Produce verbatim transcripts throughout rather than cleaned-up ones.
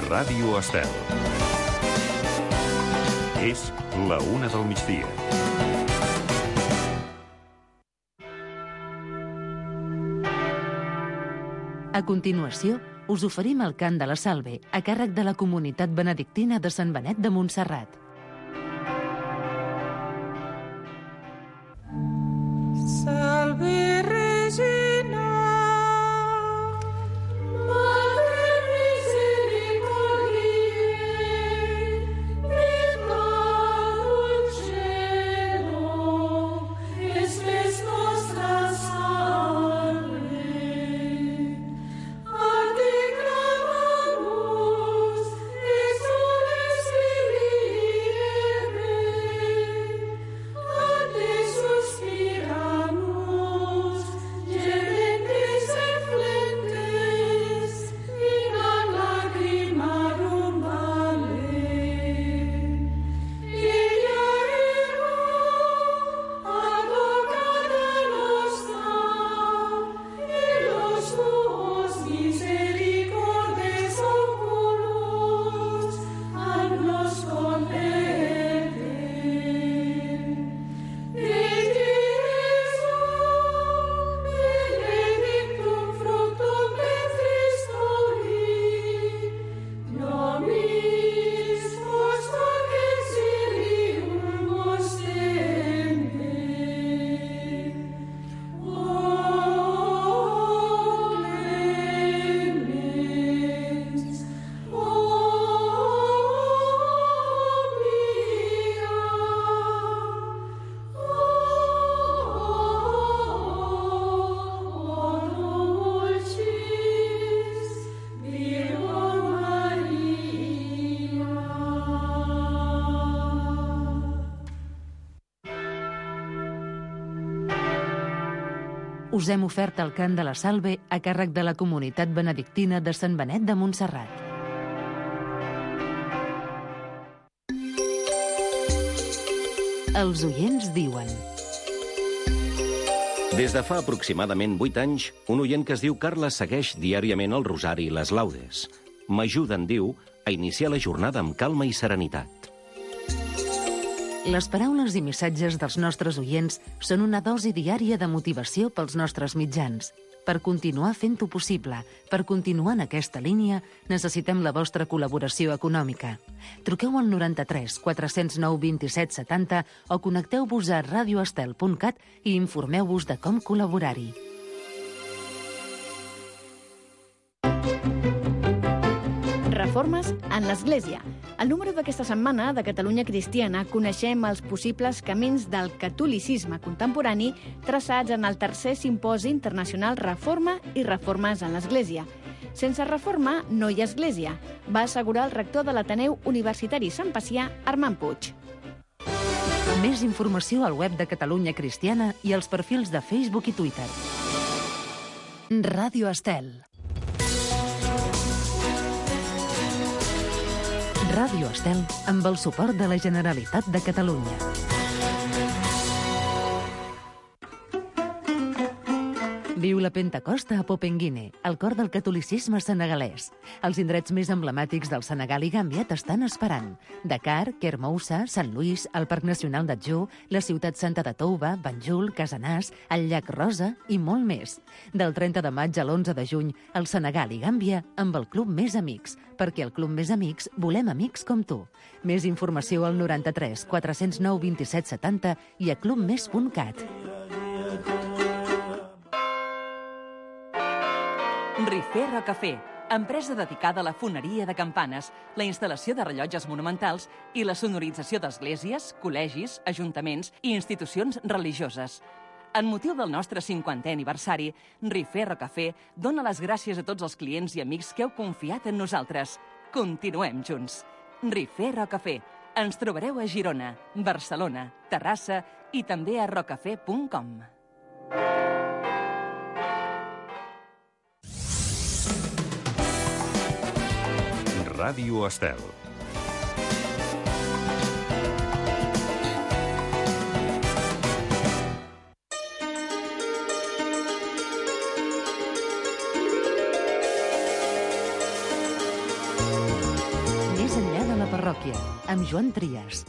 Ràdio Estel. És la una del migdia. A continuació, us oferim el cant de la Salve a càrrec de la comunitat benedictina de Sant Benet de Montserrat. Salve Regina, us hem ofert el cant de la Salve a càrrec de la comunitat benedictina de Sant Benet de Montserrat. Els oients diuen... Des de fa aproximadament vuit anys, un oient que es diu Carles segueix diàriament el rosari i les laudes. M'ajuden, diu, a iniciar la jornada amb calma i serenitat. Les paraules i missatges dels nostres oients són una dosi diària de motivació pels nostres mitjans. Per continuar fent-ho possible, per continuar en aquesta línia, necessitem la vostra col·laboració econòmica. Truqueu al noranta-tres quatre cents nou vint-i-set setanta o connecteu-vos a radioestel punt cat i informeu-vos de com col·laborar-hi. Reformes en l'Església. Al número d'aquesta setmana de Catalunya Cristiana coneixem els possibles camins del catolicisme contemporani traçats en el tercer simposi internacional Reforma i Reformes en l'Església. Sense reforma no hi ha església, va assegurar el rector de l'Ateneu Universitari Sant Pacià, Armand Puig. Més informació al web de Catalunya Cristiana i als perfils de Facebook i Twitter. Ràdio Estel. Ràdio Estel, amb el suport de la Generalitat de Catalunya. Viu la Pentecosta a Popenguine, el cor del catolicisme senegalès. Els indrets més emblemàtics del Senegal i Gàmbia t'estan esperant. Dakar, Kermoussa, Sant Lluís, el Parc Nacional d'Adjou, la ciutat santa de Touba, Banjul, Casanàs, el llac Rosa i molt més. Del trenta de maig a l'onze de juny, el Senegal i Gàmbia amb el Club Més Amics, perquè al Club Més Amics volem amics com tu. Més informació al noranta-tres quatre cents nou vint-i-set setanta i a clubmes punt cat. Rifé Rocafé, empresa dedicada a la foneria de campanes, la instal·lació de rellotges monumentals i la sonorització d'esglésies, col·legis, ajuntaments i institucions religioses. En motiu del nostre cinquantè aniversari, Rifé Rocafé dona les gràcies a tots els clients i amics que heu confiat en nosaltres. Continuem junts. Rifé Rocafé. Ens trobareu a Girona, Barcelona, Terrassa i també a rocafé punt com. Ràdio Estel. parròquia, amb Joan Trias.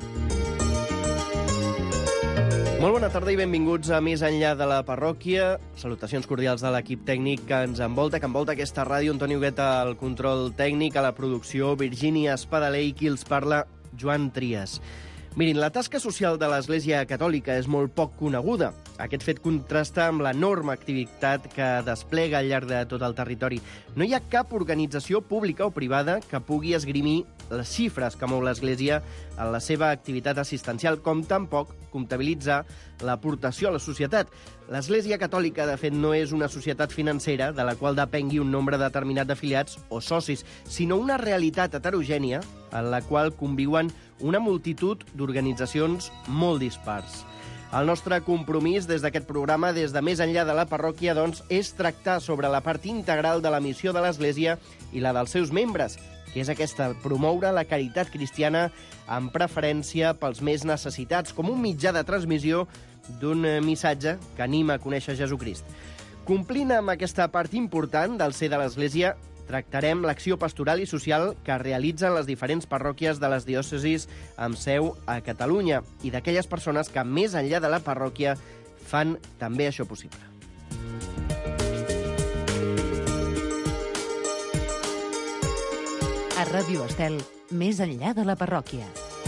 Molt bona tarda i benvinguts a Més enllà de la parròquia. Salutacions cordials de l'equip tècnic que ens envolta, que envolta aquesta ràdio. Antoni Hugueta al control tècnic, a la producció, Virgínia Espadaler i qui els parla, Joan Trias. Mirin, la tasca social de l'Església Catòlica és molt poc coneguda. Aquest fet contrasta amb l'enorme activitat que desplega al llarg de tot el territori. No hi ha cap organització pública o privada que pugui esgrimir les xifres que mou l'Església en la seva activitat assistencial, com tampoc comptabilitzar l'aportació a la societat. L'Església Catòlica, de fet, no és una societat financera de la qual depengui un nombre determinat d'afiliats o socis, sinó una realitat heterogènia en la qual conviuen una multitud d'organitzacions molt dispars. El nostre compromís des d'aquest programa, des de Més enllà de la parròquia, doncs, és tractar sobre la part integral de la missió de l'Església i la dels seus membres, que és aquesta, promoure la caritat cristiana amb preferència pels més necessitats, com un mitjà de transmissió d'un missatge que anima a conèixer Jesucrist. Complint amb aquesta part important del ser de l'Església, tractarem l'acció pastoral i social que realitzen les diferents parròquies de les diòcesis amb seu a Catalunya i d'aquelles persones que, més enllà de la parròquia, fan també això possible. A Ràdio Estel, Més enllà de la parròquia.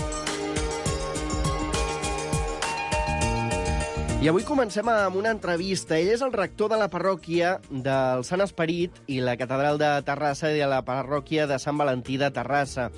I avui comencem amb una entrevista. Ell és el rector de la parròquia del Sant Esperit i la catedral de Terrassa i de la parròquia de Sant Valentí de Terrassa.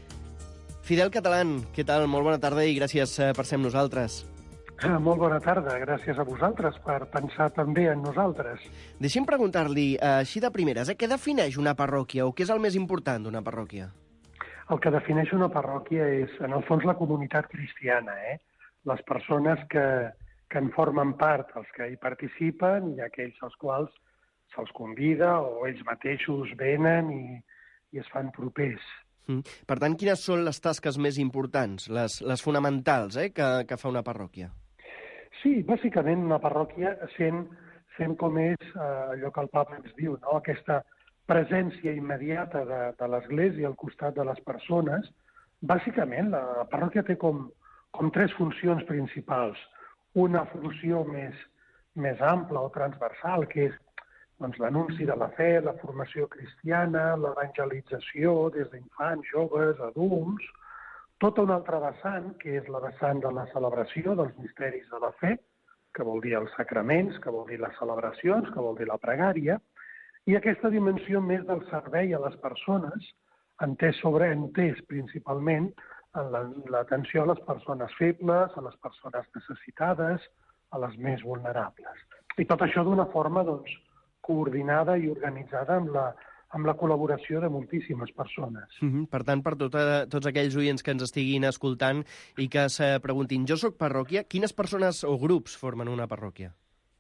Fidel Catalán, què tal? Molt bona tarda i gràcies per ser amb nosaltres. Molt bona tarda, gràcies a vosaltres per pensar també en nosaltres. Deixi'm preguntar-li, així de primeres, eh, què defineix una parròquia o què és el més important d'una parròquia? El que defineix una parròquia és, en el fons, la comunitat cristiana, eh? Les persones que, que en formen part, els que hi participen i aquells als quals se'ls convida o ells mateixos venen i, i es fan propers. Mm. Per tant, quines són les tasques més importants, les, les fonamentals, eh, que, que fa una parròquia? Sí, bàsicament una parròquia sent, sent com és eh, allò que el Papa ens diu, no? Aquesta presència immediata de, de l'Església al costat de les persones. Bàsicament, la parròquia té com, com tres funcions principals. Una funció més, més ampla o transversal, que és doncs, l'anunci de la fe, la formació cristiana, l'evangelització des d'infants, joves, adults. Tota una altra vessant, que és la vessant de la celebració dels misteris de la fe, que vol dir els sacraments, que vol dir les celebracions, que vol dir la pregària, i aquesta dimensió més del servei a les persones, entès sobre entès principalment en l'atenció a les persones febles, a les persones necessitades, a les més vulnerables. I tot això d'una forma doncs, coordinada i organitzada amb la, amb la col·laboració de moltíssimes persones. Mm-hmm. Per tant, per tota, tots aquells oients que ens estiguin escoltant i que se preguntin, jo soc parròquia, quines persones o grups formen una parròquia?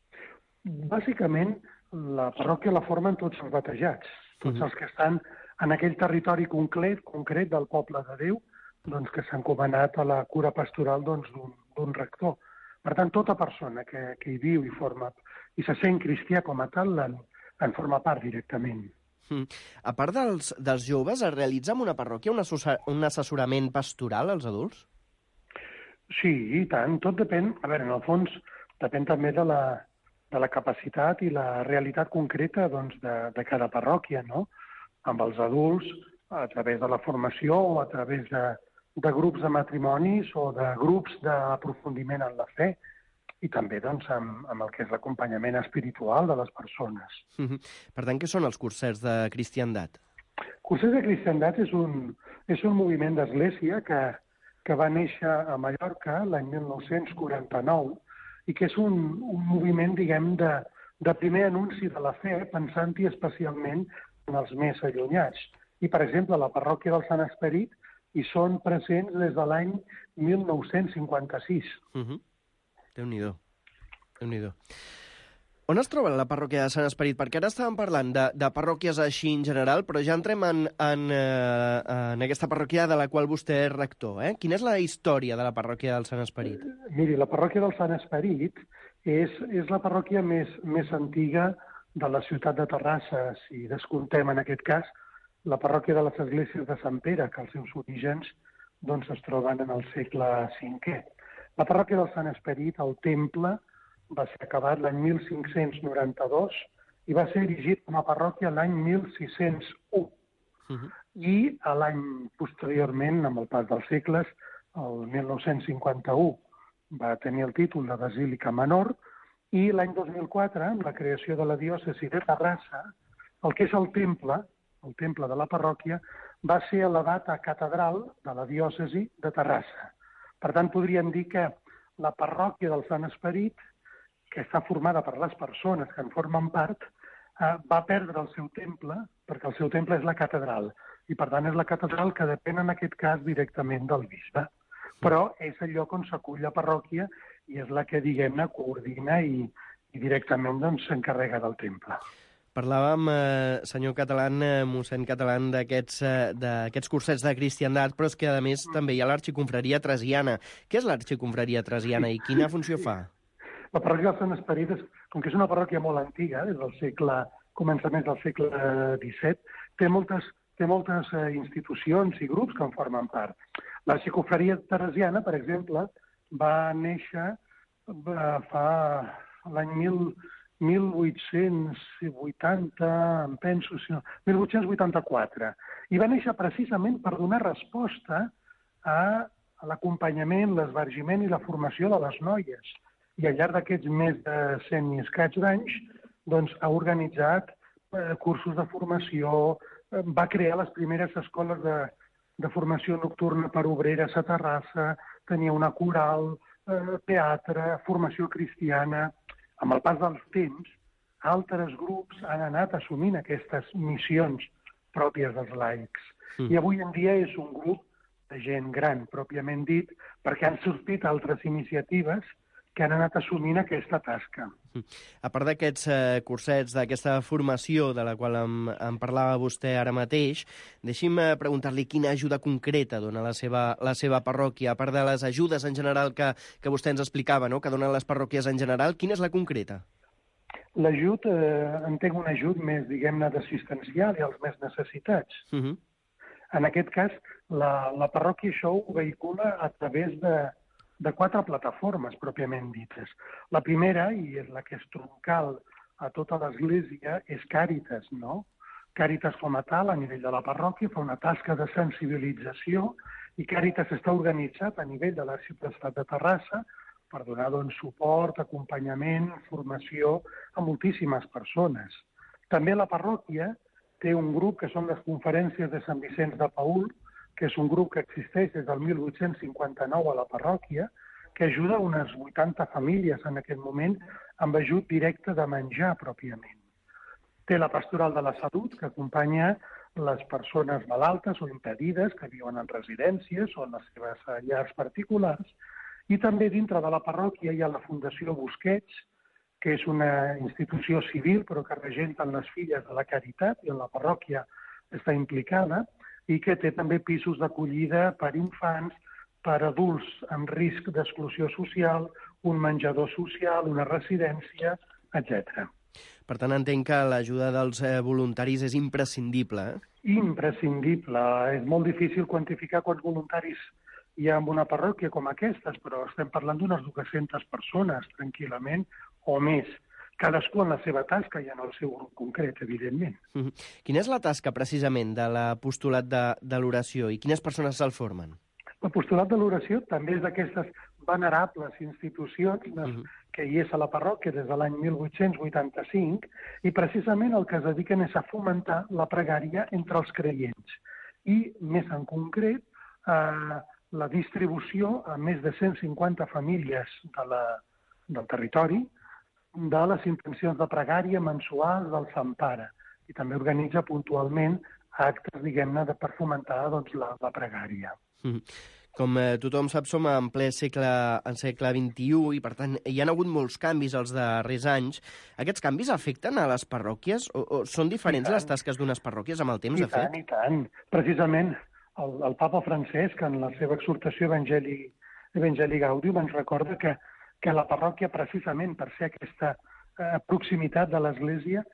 Bàsicament, la parròquia la formen tots els batejats, tots mm-hmm. els que estan en aquell territori concret, concret del poble de Déu, doncs, que s'ha encomanat a la cura pastoral doncs, d'un rector. Per tant, tota persona que, que hi viu i forma i se sent cristià com a tal, en, en forma part directament. Mm. A part dels, dels joves, es realitza en una parròquia un, un assessorament pastoral als adults? Sí, i tant. Tot depèn, a veure, en el fons, depèn també de la, de la capacitat i la realitat concreta doncs, de, de cada parròquia, no? Amb els adults, a través de la formació o a través de, de grups de matrimonis o de grups d'aprofundiment en la fe i també doncs, amb, amb el que és l'acompanyament espiritual de les persones. Mm-hmm. Per tant, què són els cursers de cristiandat? Cursers de cristiandat és un, és un moviment d'església que, que va néixer a Mallorca l'any mil nou-cents quaranta-nou i que és un, un moviment, diguem, de, de primer anunci de la fe, pensant-hi especialment en els més allunyats. I, per exemple, a la parròquia del Sant Esperit hi són presents des de l'any mil nou-cents cinquanta-sis. Uh-huh. Déu-n'hi-do. Déu-n'hi-do. On es troba la parròquia de Sant Esperit? Perquè ara estàvem parlant de, de parròquies així en general, però ja entrem en, en, eh, en aquesta parròquia de la qual vostè és rector. Eh? Quina és la història de la parròquia del Sant Esperit? Eh, miri, la parròquia del Sant Esperit és, és la parròquia més, més antiga de la ciutat de Terrassa, si descomptem en aquest cas la parròquia de les Esglésies de Sant Pere, que els seus orígens doncs, es troben en el segle cinquè. La parròquia del Sant Esperit, el temple, va ser acabat l'any mil cinc-cents noranta-dos i va ser erigit com a parròquia l'any mil sis-cents u. Uh-huh. I l'any posteriorment, amb el pas dels segles, el mil nou-cents cinquanta-u, va tenir el títol de Basílica Menor, i l'any dos mil quatre, amb la creació de la diòcesi de Terrassa, el que és el temple, el temple de la parròquia, va ser elevat a catedral de la diòcesi de Terrassa. Per tant, podríem dir que la parròquia del Sant Esperit, que està formada per les persones que en formen part, eh, va perdre el seu temple, perquè el seu temple és la catedral, i per tant és la catedral que depèn en aquest cas directament del bisbe. Però és el lloc on s'acull la parròquia i és la que, diguem-ne, coordina i, i directament doncs, s'encarrega del temple. Parlàvem, eh, senyor Catalán, eh, mossèn Catalán, d'aquests eh, d'aquests cursets de cristiandat, però és que, a més, també hi ha l'Arxiconfraria Teresiana. Què és l'Arxiconfraria Teresiana i quina funció fa? La parròquia del Sant Esperit, és, com que és una parròquia molt antiga, des del segle, començaments del segle disset, té moltes, té moltes eh, institucions i grups que en formen part. L'Arxiconfraria Teresiana, per exemple, va néixer eh, fa l'any mil... mil vuit-cents vuitanta, em penso, si no, mil vuit-cents vuitanta-quatre. I va néixer precisament per donar resposta a, a l'acompanyament, l'esbargiment i la formació de les noies. I al llarg d'aquests més de cent i escaig d'anys doncs, ha organitzat eh, cursos de formació, eh, va crear les primeres escoles de, de formació nocturna per obreres a Terrassa, tenia una coral, eh, teatre, formació cristiana. Amb el pas dels temps, altres grups han anat assumint aquestes missions pròpies dels laics. Mm. I avui en dia és un grup de gent gran, pròpiament dit, perquè han sortit altres iniciatives que han anat assumint aquesta tasca. Mm. A part d'aquests eh, cursets, d'aquesta formació de la qual em, em parlava vostè ara mateix, deixi'm eh, preguntar-li quina ajuda concreta dona la seva, la seva parròquia, a part de les ajudes en general que, que vostè ens explicava, no?, que donen les parròquies en general, quina és la concreta? L'ajut, eh, entenc un ajut més, diguem-ne, d'assistencial i als més necessitats. Uh-huh. En aquest cas, la, la parròquia això ho vehicula a través de, de quatre plataformes pròpiament dites. La primera, i és la que és troncal a tota l'Església, és Càritas, no? Càritas com a tal, a nivell de la parròquia, fa una tasca de sensibilització i Càritas està organitzat a nivell de l'Arxiprestat de Terrassa per donar doncs, suport, acompanyament, formació a moltíssimes persones. També la parròquia té un grup que són les conferències de Sant Vicenç de Paül, que és un grup que existeix des del mil vuit-cents cinquanta-nou a la parròquia, que ajuda unes vuitanta famílies en aquest moment amb ajut directe de menjar pròpiament. Té la Pastoral de la Salut, que acompanya les persones malaltes o impedides que viuen en residències o en les seves llars particulars, i també dintre de la parròquia hi ha la Fundació Busquets, que és una institució civil però que regenten les filles de la Caritat i en la parròquia està implicada, i que té també pisos d'acollida per infants, per adults amb risc d'exclusió social, un menjador social, una residència, etcètera. Per tant, entenc que l'ajuda dels eh, voluntaris és imprescindible. Eh? Imprescindible. És molt difícil quantificar quants voluntaris hi ha en una parròquia com aquestes, però estem parlant d'unes dues-centes persones, tranquil·lament, o més. Cadascú en la seva tasca i en el seu grup concret, evidentment. Mm-hmm. Quina és la tasca, precisament, de l'apostolat de, de l'oració i quines persones se'l formen? L'apostolat de l'oració també és d'aquestes venerables institucions mm-hmm. que hi és a la parròquia des de l'any mil vuit-cents vuitanta-cinc i precisament el que es dediquen és a fomentar la pregària entre els creients. I, més en concret, eh, la distribució a més de cent cinquanta famílies de la, del territori de les intencions de pregària mensuals del Sant Pare. I també organitza puntualment actes, diguem-ne, per fomentar doncs, la, la pregària. Mm. Com eh, tothom sap, som en ple segle, en segle vint-i-u i, per tant, hi ha hagut molts canvis els darrers anys. Aquests canvis afecten a les parròquies o, o són diferents les tasques d'unes parròquies amb el temps, I de fet? I tant, i tant. Precisament, el, el papa Francesc, en la seva exhortació Evangeli, Evangeli Gaudium, ens recorda que, que la parròquia, precisament per ser aquesta eh, proximitat de l'Església,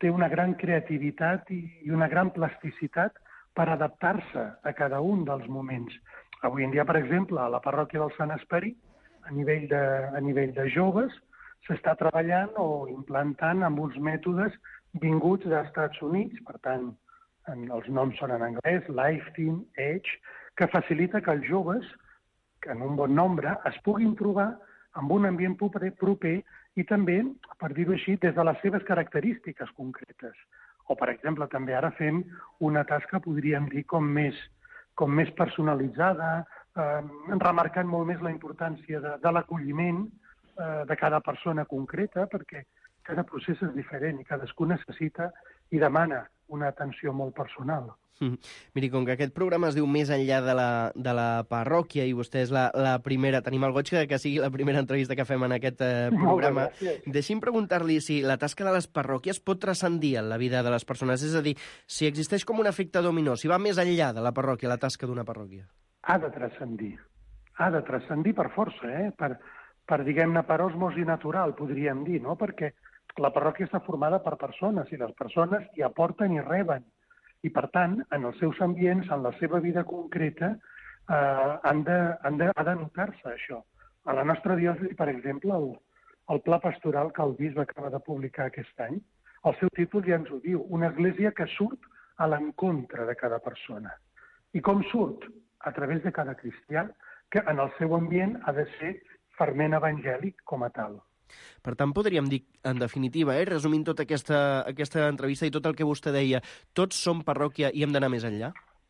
té una gran creativitat i, i una gran plasticitat per adaptar-se a cada un dels moments. Avui en dia, per exemple, a la parròquia del Sant Esperit, a nivell de, a nivell de joves, s'està treballant o implantant amb uns mètodes vinguts dels Estats Units, per tant, en, els noms són en anglès, Life Team, Edge, que facilita que els joves, que en un bon nombre, es puguin trobar amb un ambient proper, proper i també, per dir-ho així, des de les seves característiques concretes. O, per exemple, també ara fem una tasca, podríem dir, com més, com més personalitzada, eh, remarcant molt més la importància de, de l'acolliment eh, de cada persona concreta, perquè cada procés és diferent i cadascú necessita i demana una atenció molt personal. Mm. Miri, com que aquest programa es diu Més enllà de la, de la parròquia i vostè és la, la primera, tenim el goig que, que sigui la primera entrevista que fem en aquest eh, programa, deixi'm preguntar-li si la tasca de les parròquies pot transcendir en la vida de les persones, és a dir, si existeix com un efecte dominó, si va més enllà de la parròquia, la tasca d'una parròquia. Ha de transcendir, ha de transcendir per força, eh? per, per diguem-ne, per osmosi natural, podríem dir, no? Perquè la parròquia està formada per persones i les persones hi aporten i reben. I, per tant, en els seus ambients, en la seva vida concreta, eh, han de, han de, ha de notar-se això. A la nostra diòcesi, per exemple, el, el pla pastoral que el bisbe acaba de publicar aquest any, el seu títol ja ens ho diu, una església que surt a l'encontre de cada persona. I com surt? A través de cada cristià, que en el seu ambient ha de ser ferment evangèlic com a tal. Per tant, podríem dir, en definitiva, eh, resumint tota aquesta, aquesta entrevista i tot el que vostè deia, tots som parròquia i hem d'anar més enllà?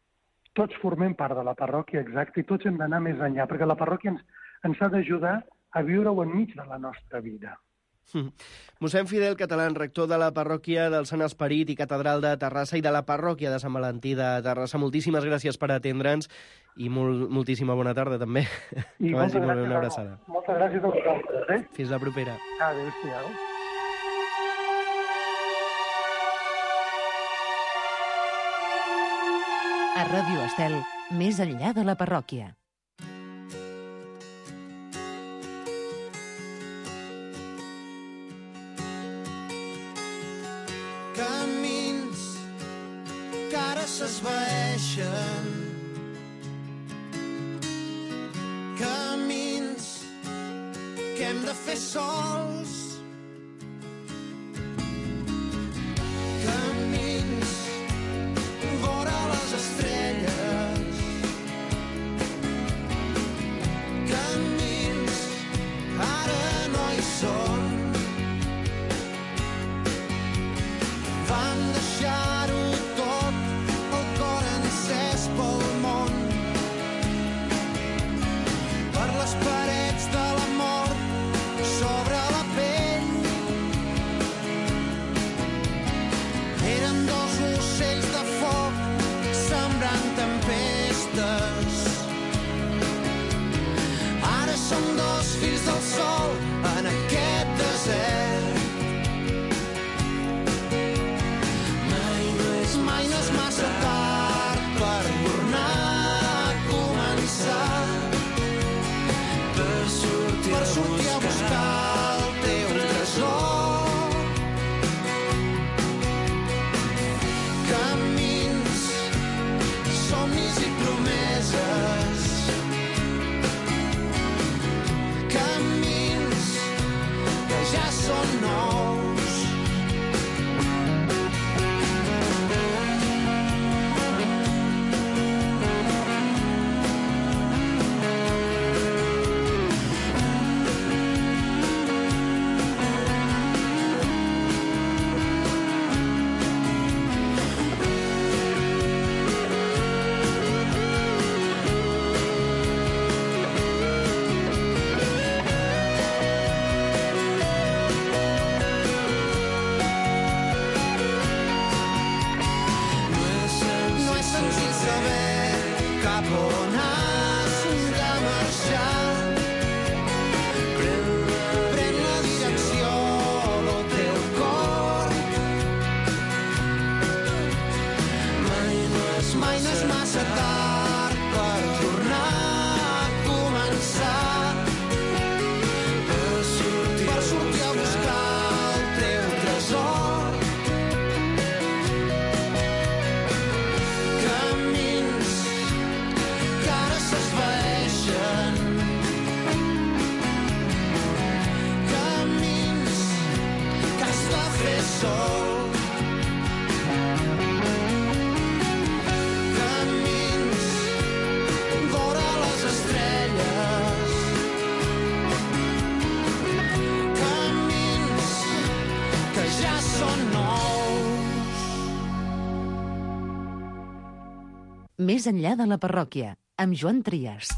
Tots formem part de la parròquia, exacte, i tots hem d'anar més enllà, perquè la parròquia ens, ens ha d'ajudar a viure-ho enmig de la nostra vida. Mm. Mossèn Fidel Catalán, rector de la parròquia del Sant Esperit i catedral de Terrassa i de la parròquia de Sant Valentí de Terrassa, moltíssimes gràcies per atendre'ns i molt, moltíssima bona tarda també. I que vagi molt bé, una abraçada. Moltes gràcies a vosaltres. Eh? Fins la propera. Adéu-siau. A Ràdio Estel, més enllà de la parròquia. Camins que ara s'esvaeixen, camins que hem de fer sols, camins vora les estrelles, camins ara no hi són. Vam deixar-ho tot, el cor encès pel món, per les parets de la mort sobre la pell. Eren dos ocells de foc sembrant tempestes. Ara som dos fills del sol en aquest desert. Mai no és massa tard per tornar a començar, per sortir, per sortir a buscar el teu tresor. Camins, somnis i promeses, camins que ja són nous. Més enllà de la parròquia, amb Joan Trias.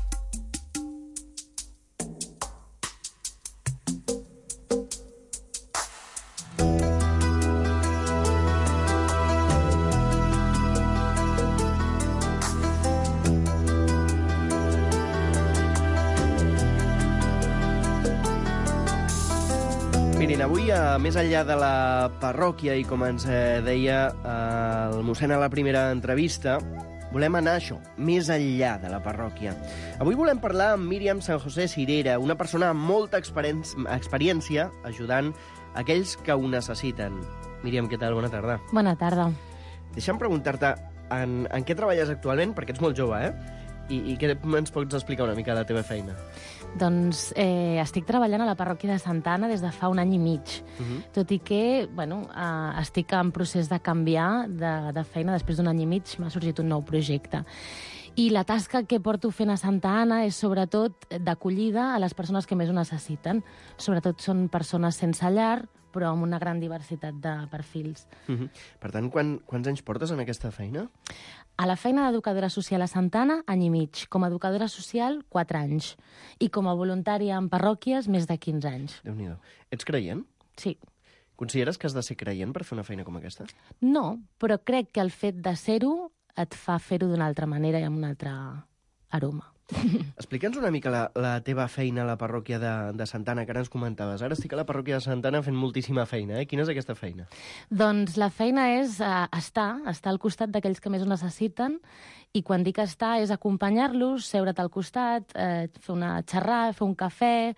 Mirin, avui, a més enllà de la parròquia, i com ens eh, deia eh, el mossèn a la primera entrevista, volem anar a això, més enllà de la parròquia. Avui volem parlar amb Míriam San José Cirera, una persona amb molta experiència ajudant aquells que ho necessiten. Míriam, què tal? Bona tarda. Bona tarda. Deixa'm preguntar-te en, en què treballes actualment, perquè ets molt jove, eh? I, i què ens pots explicar una mica de la teva feina? Doncs eh, estic treballant a la parròquia de Santa Anna des de fa un any i mig, uh -huh. tot i que bueno, eh, estic en procés de canviar de, de feina. Després d'un any i mig m'ha sorgit un nou projecte. I la tasca que porto fent a Santa Anna és sobretot d'acollida a les persones que més ho necessiten. Sobretot són persones sense llar, però amb una gran diversitat de perfils. Uh -huh. Per tant, quan, quants anys portes en aquesta feina? A la feina d'educadora social a Santa Anna, any i mig. Com a educadora social, quatre anys. I com a voluntària en parròquies, més de quinze anys. Déu-n'hi-do. Ets creient? Sí. Consideres que has de ser creient per fer una feina com aquesta? No, però crec que el fet de ser-ho et fa fer-ho d'una altra manera i amb un altre aroma. Explica'ns una mica la, la teva feina a la parròquia de, de Santa Anna, que ara ens comentaves. Ara estic a la parròquia de Santa Anna fent moltíssima feina, eh? Quina és aquesta feina? Doncs la feina és uh, estar, estar al costat d'aquells que més ho necessiten, i quan dic estar és acompanyar-los, seure't al costat, eh, fer una xerrada, fer un cafè,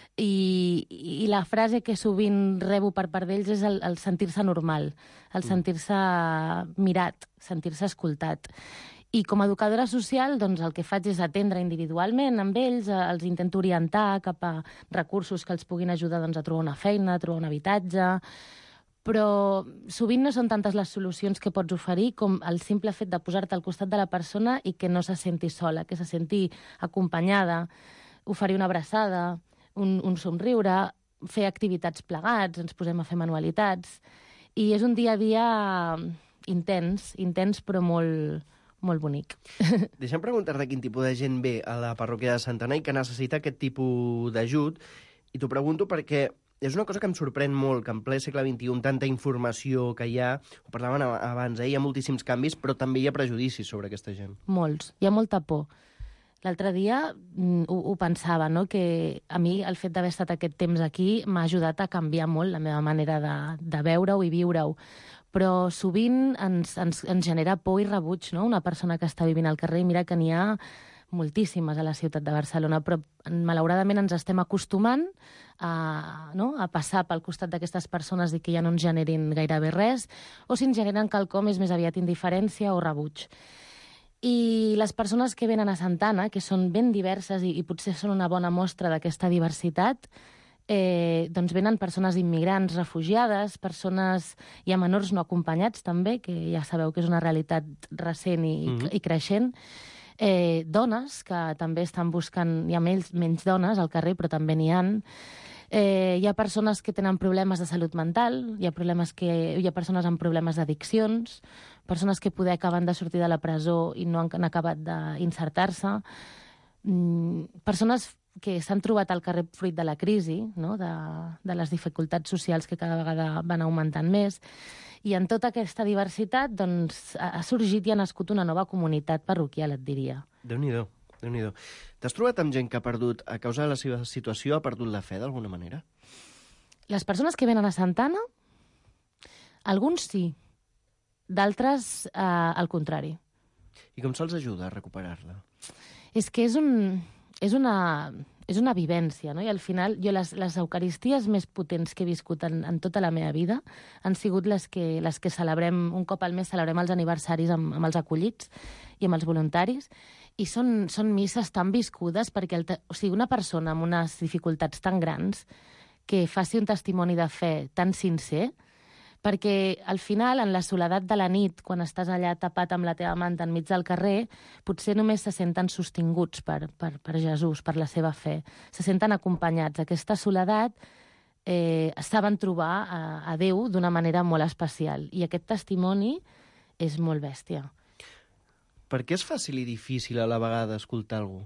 i, i la frase que sovint rebo per part d'ells és el, el sentir-se normal, el sentir-se mirat, sentir-se escoltat. I com a educadora social, doncs, el que faig és atendre individualment amb ells, els intento orientar cap a recursos que els puguin ajudar doncs, a trobar una feina, a trobar un habitatge, però sovint no són tantes les solucions que pots oferir com el simple fet de posar-te al costat de la persona i que no se senti sola, que se senti acompanyada, oferir una abraçada, un, un somriure, fer activitats plegats, ens posem a fer manualitats, i és un dia a dia intens, intens però molt... molt bonic. Deixa'm preguntar-te quin tipus de gent ve a la parròquia de Santa Anna i que necessita aquest tipus d'ajut. I t'ho pregunto perquè és una cosa que em sorprèn molt, que en ple segle vint-i-u, tanta informació que hi ha, ho parlaven abans, eh? Hi ha moltíssims canvis, però també hi ha prejudicis sobre aquesta gent. Molts. Hi ha molta por. L'altre dia ho, ho pensava, no? Que a mi el fet d'haver estat aquest temps aquí m'ha ajudat a canviar molt la meva manera de, de veure-ho i viure-ho. Però sovint ens, ens, ens genera por i rebuig, no? Una persona que està vivint al carrer, i mira que n'hi ha moltíssimes a la ciutat de Barcelona, però malauradament ens estem acostumant a, no? a passar pel costat d'aquestes persones i que ja no ens generin gairebé res, o si ens generen quelcom és més aviat indiferència o rebuig. I les persones que venen a Santa Anna, que són ben diverses i, i potser són una bona mostra d'aquesta diversitat, Eh, doncs venen persones immigrants, refugiades, persones... Hi ha menors no acompanyats, també, que ja sabeu que és una realitat recent i, mm-hmm. i creixent. Eh, dones, que també estan buscant... Hi ha menys, menys dones al carrer, però també n'hi ha. Eh, hi ha persones que tenen problemes de salut mental, hi ha, problemes que, hi ha persones amb problemes d'addiccions, persones que poder acaben de sortir de la presó i no han, han acabat d'insertar-se, mm, persones que s'han trobat al carrer fruit de la crisi, no? de, de les dificultats socials que cada vegada van augmentant més. I en tota aquesta diversitat doncs, ha sorgit i ha nascut una nova comunitat parroquial, et diria. Déu-n'hi-do, Déu-n'hi-do. T'has trobat amb gent que ha perdut, a causa de la seva situació, ha perdut la fe d'alguna manera? Les persones que venen a Santa Anna, alguns sí, d'altres eh, al contrari. I com se'ls ajuda a recuperar-la? És que és un... És una, és una vivència, no? I al final, jo les, les eucaristies més potents que he viscut en, en tota la meva vida han sigut les que, les que celebrem, un cop al mes celebrem els aniversaris amb, amb els acollits i amb els voluntaris, i són, són misses tan viscudes perquè el, o sigui, una persona amb unes dificultats tan grans que faci un testimoni de fe tan sincer, perquè al final, en la soledat de la nit, quan estàs allà tapat amb la teva manta enmig del carrer, potser només se senten sostinguts per, per, per Jesús, per la seva fe. Se senten acompanyats. Aquesta soledat eh, saben trobar a, a Déu d'una manera molt especial. I aquest testimoni és molt bèstia. Per què és fàcil i difícil a la vegada escoltar algú?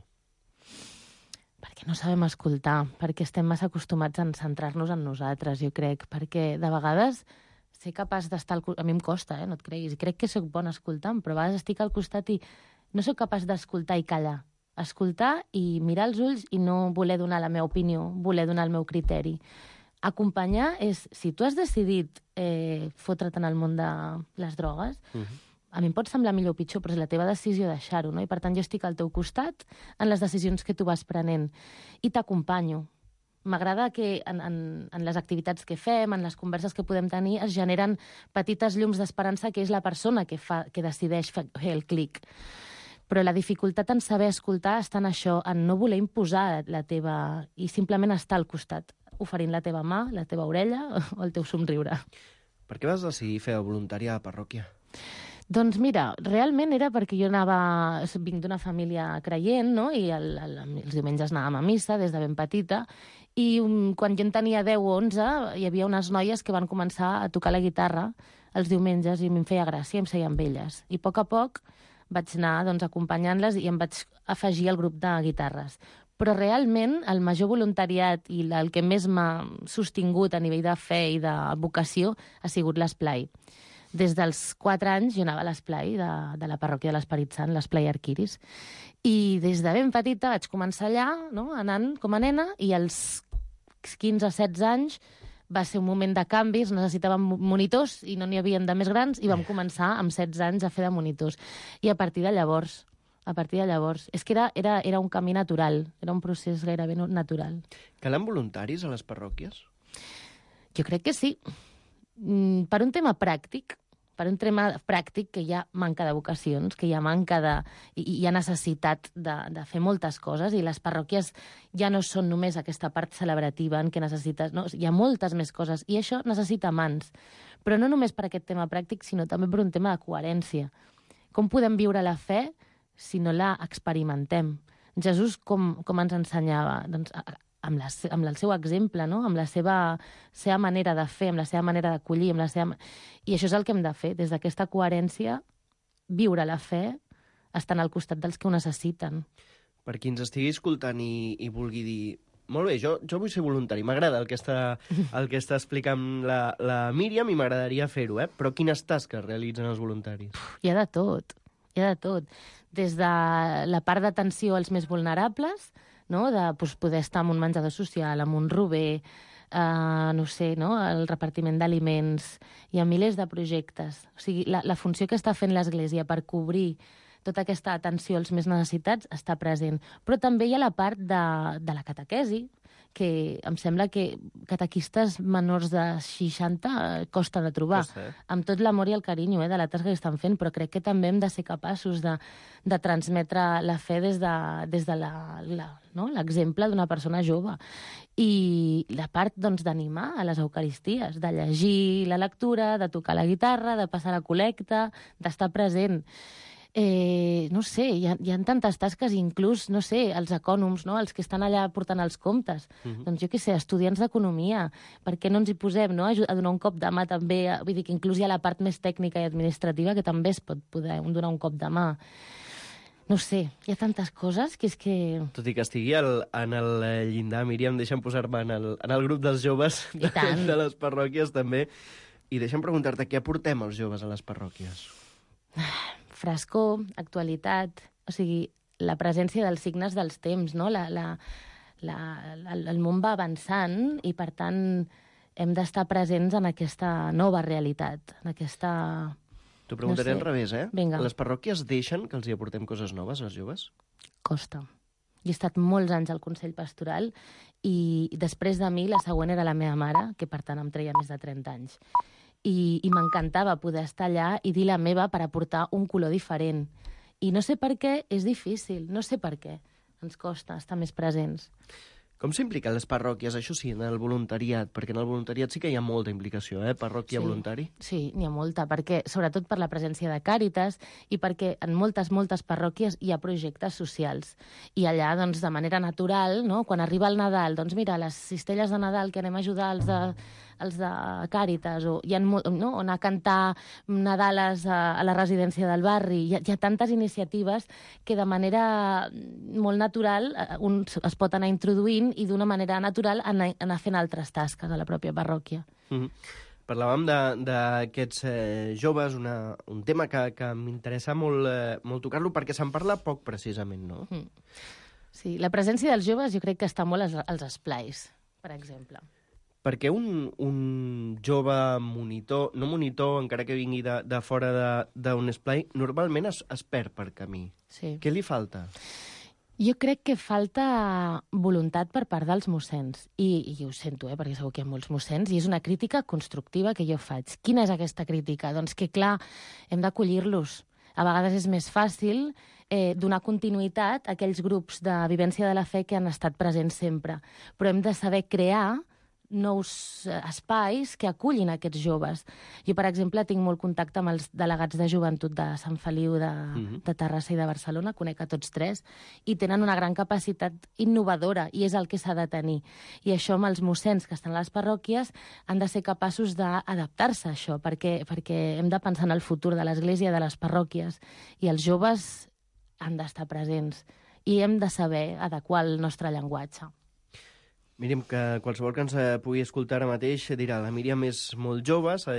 Perquè no sabem escoltar, perquè estem massa acostumats a centrar-nos en nosaltres, jo crec, perquè de vegades ser capaç d'estar al costat... A mi em costa, eh? No et creguis. Crec que sóc bona escoltant, però a vegades estic al costat i no sóc capaç d'escoltar i callar. Escoltar i mirar els ulls i no voler donar la meva opinió, voler donar el meu criteri. Acompanyar és, si tu has decidit eh, fotre't en el món de les drogues, uh-huh. a mi em pot semblar millor o pitjor, però és la teva decisió deixar-ho, no? I per tant jo estic al teu costat en les decisions que tu vas prenent i t'acompanyo. M'agrada que en, en, en les activitats que fem, en les converses que podem tenir, es generen petites llums d'esperança que és la persona que, fa, que decideix fer el clic. Però la dificultat en saber escoltar està en això, en no voler imposar la teva... i simplement estar al costat, oferint la teva mà, la teva orella o el teu somriure. Per què vas decidir fer voluntària a la parròquia? Doncs mira, realment era perquè jo anava... Vinc d'una família creient, no? I el, el, els diumenges anàvem a missa des de ben petita, i um, quan jo en tenia deu o onze hi havia unes noies que van començar a tocar la guitarra els diumenges i em feia gràcia, em seia amb elles. I a poc a poc vaig anar doncs, acompanyant-les i em vaig afegir al grup de guitarres. Però realment el major voluntariat i el que més m'ha sostingut a nivell de fe i de vocació ha sigut l'esplai. Des dels quatre anys jo anava a l'esplai de, de la parròquia de l'Esperit Sant, l'esplai Arquiris. I des de ben petita vaig començar allà, no? Anant com a nena, i als quinze o setze anys va ser un moment de canvis, necessitàvem monitors i no n'hi havien de més grans, i vam començar amb setze anys a fer de monitors. I a partir de llavors, a partir de llavors, és que era, era, era un camí natural, era un procés gairebé natural. Calen voluntaris a les parròquies? Jo crec que sí. Per un tema pràctic, per un tema pràctic que hi ha manca de vocacions, que hi ha manca de... i hi ha necessitat de, de fer moltes coses, i les parròquies ja no són només aquesta part celebrativa en què necessites... No, hi ha moltes més coses, i això necessita mans. Però no només per aquest tema pràctic, sinó també per un tema de coherència. Com podem viure la fe si no la experimentem? Jesús com, com ens ensenyava? Doncs amb, la, amb el seu exemple, no? Amb la seva, seva manera de fer, amb la seva manera d'acollir, amb la seva... I això és el que hem de fer, des d'aquesta coherència, viure la fe estant al costat dels que ho necessiten. Per qui ens estigui escoltant i, i vulgui dir molt bé, jo, jo vull ser voluntari, m'agrada el, que està, el que està explicant la, la Míriam i m'agradaria fer-ho, eh? Però quines tasques realitzen els voluntaris? Hi ha de tot, hi ha de tot. Des de la part d'atenció als més vulnerables, no? De pues, poder estar en un menjador social, en un rober, eh, no sé, no? El repartiment d'aliments. Hi ha milers de projectes. O sigui, la, la funció que està fent l'Església per cobrir tota aquesta atenció als més necessitats està present. Però també hi ha la part de, de la catequesi, que em sembla que catequistes menors de seixanta costa de trobar. Costa, eh? Amb tot l'amor i el carinyo eh, de la tasca que estan fent, però crec que també hem de ser capaços de, de transmetre la fe des de, des de la, la, no? l'exemple d'una persona jove. I la part doncs, d'animar a les eucaristies, de llegir la lectura, de tocar la guitarra, de passar la col·lecta, d'estar present. Eh, no sé, hi ha, hi ha tantes tasques, inclús, no sé, els ecònoms, no? Els que estan allà portant els comptes. Uh-huh. Doncs jo què sé, estudiants d'economia, per què no ens hi posem, no? A donar un cop de mà també, vull dir que inclús hi ha la part més tècnica i administrativa que també es pot poder donar un cop de mà. No sé, hi ha tantes coses que és que... Tot i que estigui el, en el llindar, Míriam, deixa'm posar-me en, el, en el grup dels joves de, de les parròquies també, i deixa'm preguntar-te què aportem els joves a les parròquies? Frescor, actualitat, o sigui, la presència dels signes dels temps, no? La, la, la, el, el món va avançant i, per tant, hem d'estar presents en aquesta nova realitat, en aquesta... T'ho preguntaré no sé. Al revés, eh? Vinga. Les parròquies deixen que els hi aportem coses noves als joves? Costa. Jo he estat molts anys al Consell Pastoral i després de mi la següent era la meva mare, que per tant em treia més de trenta anys. I, i m'encantava poder estar allà i dir la meva per aportar un color diferent. I no sé per què és difícil, no sé per què. Ens costa estar més presents. Com s'impliquen les parròquies, això sí, en el voluntariat? Perquè en el voluntariat sí que hi ha molta implicació, eh? Parròquia, sí, voluntari. Sí, n'hi ha molta, perquè, sobretot per la presència de Càritas i perquè en moltes, moltes parròquies hi ha projectes socials. I allà, doncs, de manera natural, no? Quan arriba el Nadal, doncs mira, les cistelles de Nadal que anem a ajudar els de, els de Càritas, o hi ha, no? o anar a cantar Nadales a, a la residència del barri. Hi ha, hi ha tantes iniciatives que de manera molt natural un es pot anar introduint i d'una manera natural anar, anar fent altres tasques a la pròpia parròquia. Mm-hmm. Parlàvem d'aquests eh, joves, una, un tema que, que m'interessa molt, eh, molt tocar-lo perquè se'n parla poc, precisament, no? Mm. Sí, la presència dels joves jo crec que està molt als, als esplais, per exemple. Perquè un, un jove monitor, no monitor, encara que vingui de, de fora d'un esplai, normalment es, es perd per camí. Sí. Què li falta? Jo crec que falta voluntat per part dels mossens. I, i ho sento, eh, perquè segur que hi ha molts mossens, i és una crítica constructiva que jo faig. Quina és aquesta crítica? Doncs que, clar, hem d'acollir-los. A vegades és més fàcil eh, donar continuïtat a aquells grups de vivència de la fe que han estat presents sempre. Però hem de saber crear nous espais que acullin aquests joves. Jo, per exemple, tinc molt contacte amb els delegats de joventut de Sant Feliu, de, mm-hmm. de Terrassa i de Barcelona, conec a tots tres, i tenen una gran capacitat innovadora, i és el que s'ha de tenir. I això amb els mossens que estan a les parròquies han de ser capaços d'adaptar-se a això, perquè, perquè hem de pensar en el futur de l'Església i de les parròquies, i els joves han d'estar presents, i hem de saber adequar el nostre llenguatge. Míriam, que qualsevol que ens pugui escoltar ara mateix dirà la Míriam és molt jove, s'ha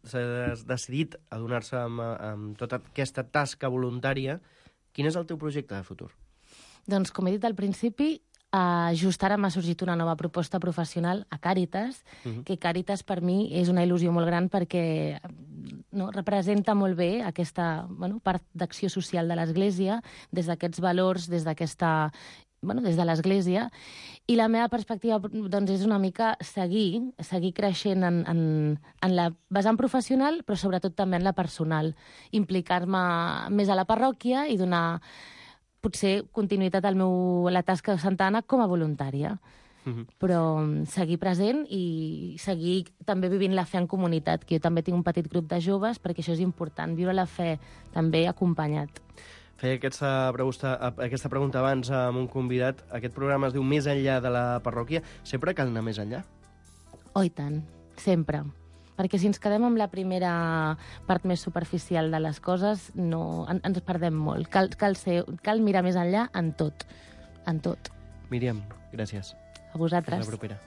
decidit a donar-se amb, amb tota aquesta tasca voluntària. Quin és el teu projecte de futur? Doncs, com he dit al principi, uh, just ara m'ha sorgit una nova proposta professional a Càritas, uh-huh. que Càritas per mi és una il·lusió molt gran perquè no, representa molt bé aquesta bueno, part d'acció social de l'Església, des d'aquests valors, des d'aquesta... Bueno, des de l'Església, i la meva perspectiva doncs, és una mica seguir, seguir creixent en, en, en la vessant professional, però sobretot també en la personal. Implicar-me més a la parròquia i donar potser continuïtat al meu, a la tasca de Santa Anna com a voluntària. Mm-hmm. Però seguir present i seguir també vivint la fe en comunitat, que jo també tinc un petit grup de joves, perquè això és important, viure la fe també acompanyat. Feia aquesta pregunta, aquesta pregunta abans amb un convidat. Aquest programa es diu Més enllà de la parròquia. Sempre cal anar més enllà? Oh, i tant. Sempre. Perquè si ens quedem amb la primera part més superficial de les coses, no, en, ens perdem molt. Cal, cal, ser, cal mirar més enllà en tot. En tot. Míriam, gràcies. A vosaltres. Fins la propera.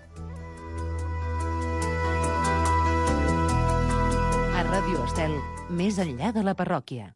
A Ràdio Estel, Més enllà de la parròquia.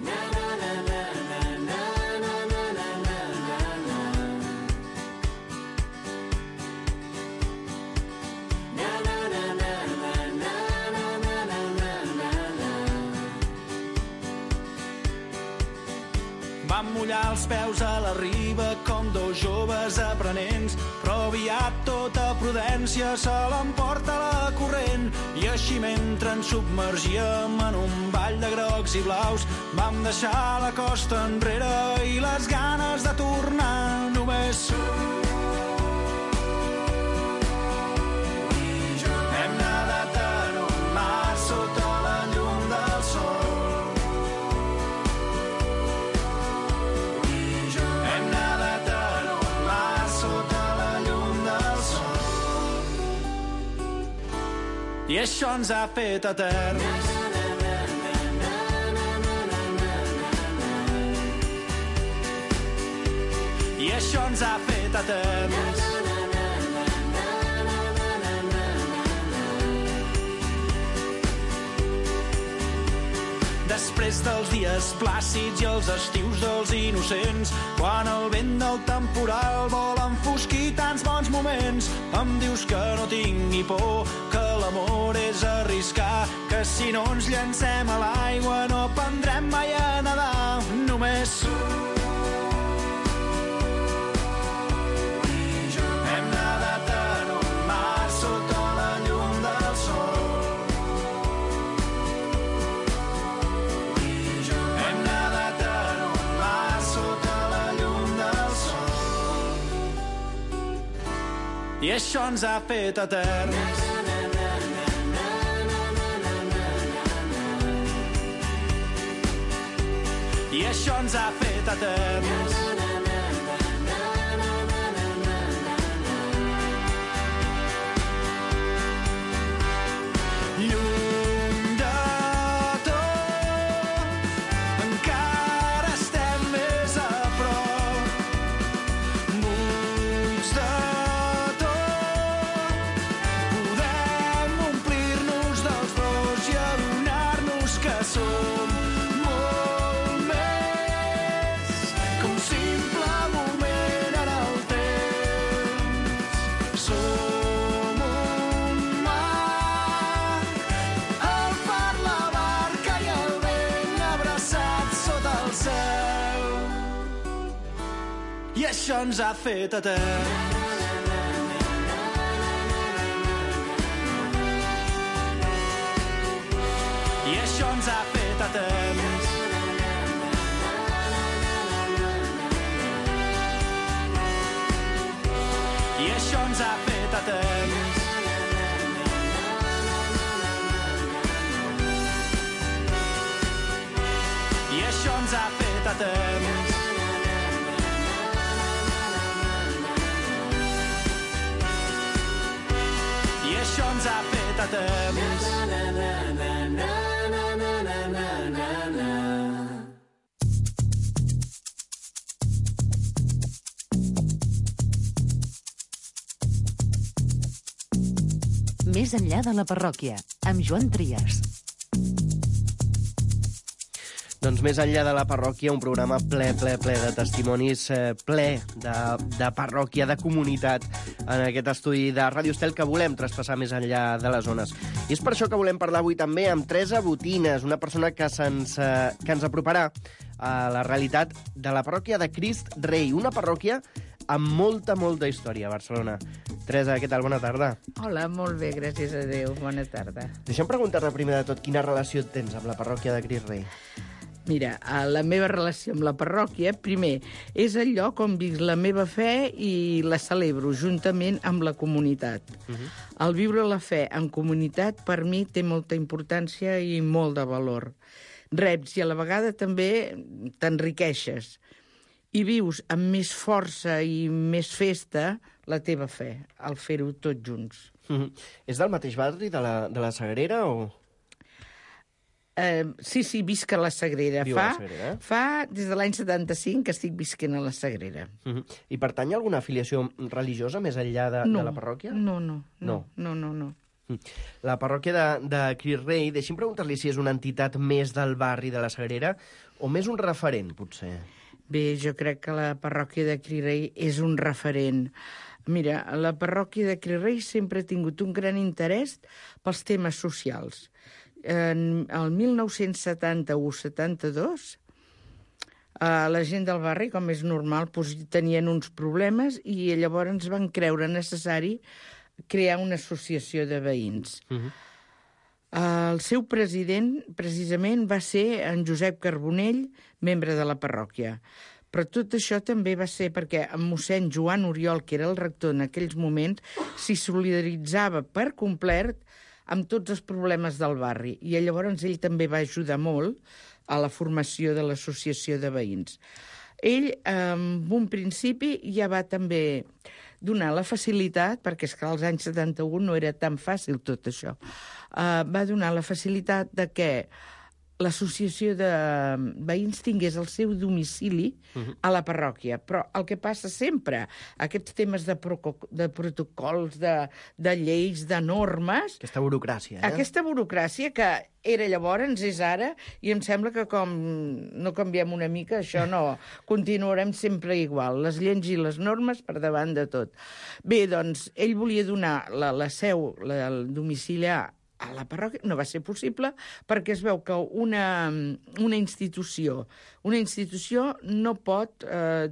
Vam mullar els peus a la riba com dos joves aprenents, però aviat tota prudència se l'emporta la corrent. I així mentre ens submergíem en un ball de grocs i blaus, vam deixar la costa enrere i les ganes de tornar només. Hem nadat en un mar sota la llum del sol. I això ens ha fet eterns. I això ens ha fet eterns. Després dels dies plàcids i els estius dels innocents, quan el vent del temporal vol enfosquir tants bons moments, em dius que no tingui por, que l'amor és arriscar, que si no ens llancem a l'aigua no aprendrem mai a nedar. Només hem nadat en un mar sota la llum del sol. I això ens ha fet eterns. I això ens ha fet eterns. i això ens ha fet eterns. I això ens ha fet eterns. I això ens ha fet eterns. I això ens ha fet eterns. I això ens ha fet eterns. Més enllà de la parròquia, amb Joan Trias. Doncs més enllà de la parròquia, un programa ple, ple, ple de testimonis, eh, ple de, de parròquia, de comunitat, en aquest estudi de Ràdio Estel que volem traspassar més enllà de les zones. I és per això que volem parlar avui també amb Teresa Botines, una persona que, se'ns, eh, que ens aproparà a la realitat de la parròquia de Crist Rei, una parròquia amb molta, molta història a Barcelona. Teresa, què tal? Bona tarda. Hola, molt bé, gràcies a Déu. Bona tarda. Deixa'm preguntar-te primer de tot quina relació tens amb la parròquia de Crist Rei. Mira, la meva relació amb la parròquia, primer, és el lloc on visc la meva fe i la celebro juntament amb la comunitat. Uh-huh. El viure la fe en comunitat, per mi, té molta importància i molt de valor. Reps i a la vegada també t'enriqueixes i vius amb més força i més festa la teva fe, al fer-ho tots junts. Mm-hmm. És del mateix barri de la, de la Sagrera o...? Eh, sí, sí, visc a la Sagrera. Viu Fa, a la Sagrera, eh? fa des de l'any setanta-cinc que estic visquent a la Sagrera. Mm-hmm. I pertany a alguna afiliació religiosa més enllà de, no, de la parròquia? No, no, no, no, no, no. La parròquia de, de Crist Rei, deixi'm preguntar-li si és una entitat més del barri de la Sagrera o més un referent, potser. Bé, jo crec que la parròquia de Crist Rei és un referent. Mira, la parròquia de Crist Rei sempre ha tingut un gran interès pels temes socials. En el mil nou-cents setanta-u setanta-dos, eh, la gent del barri, com és normal, doncs, tenien uns problemes i llavors van creure necessari crear una associació de veïns. Uh-huh. El seu president, precisament, va ser en Josep Carbonell, membre de la parròquia. Però tot això també va ser perquè en mossèn Joan Oriol, que era el rector en aquells moments, s'hi solidaritzava per complet amb tots els problemes del barri. I llavors ell també va ajudar molt a la formació de l'associació de veïns. Ell, en un principi, ja va també donar la facilitat, perquè és que als anys setanta-u no era tan fàcil tot això, uh, va donar la facilitat de que l'associació de veïns tingués el seu domicili uh-huh. a la parròquia. Però el que passa sempre, aquests temes de, pro de protocols, de, de lleis, de normes... Aquesta burocràcia, eh? Aquesta burocràcia que era llavors, és ara, i em sembla que com no canviem una mica, això no, continuarem sempre igual. Les lleis i les normes per davant de tot. Bé, doncs, ell volia donar la, la seu, la, el domiciliar a la parròquia, no va ser possible perquè es veu que una, una institució una institució no pot eh,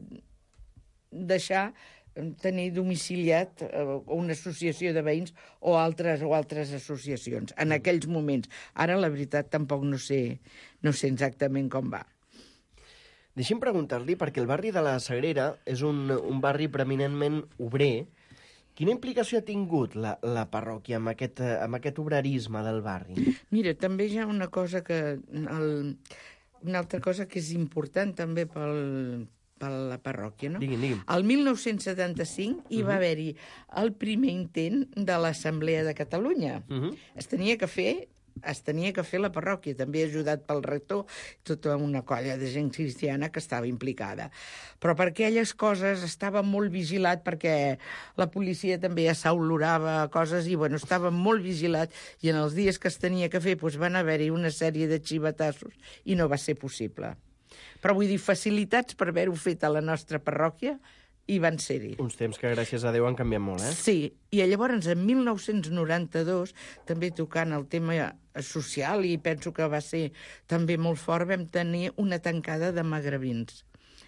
deixar tenir domiciliat eh, una associació de veïns o altres o altres associacions en aquells moments. Ara, la veritat, tampoc no sé, no sé exactament com va. Deixi'm preguntar-li, perquè el barri de la Sagrera és un, un barri preeminentment obrer. Quina implicació ha tingut la, la parròquia amb aquest, amb aquest obrerisme del barri? Mira, també hi ha una cosa que... El, una altra cosa que és important també pel, per la parròquia, no? Digui'm, digui'm. El mil nou-cents setanta-cinc hi va uh-huh. haver-hi el primer intent de l'Assemblea de Catalunya. Uh-huh. Es tenia que fer... es tenia que fer la parròquia, també ajudat pel rector, tota una colla de gent cristiana que estava implicada. Però per aquelles coses estava molt vigilat, perquè la policia també assaulorava coses i, bueno, estava molt vigilat, i en els dies que es tenia que fer doncs van haver-hi una sèrie de xivatassos i no va ser possible. Però vull dir, facilitats per haver-ho fet a la nostra parròquia i van ser-hi. Uns temps que, gràcies a Déu, han canviat molt, eh? Sí, i llavors, en mil nou-cents noranta-dos, també tocant el tema social, i penso que va ser també molt fort, vam tenir una tancada de magrebins.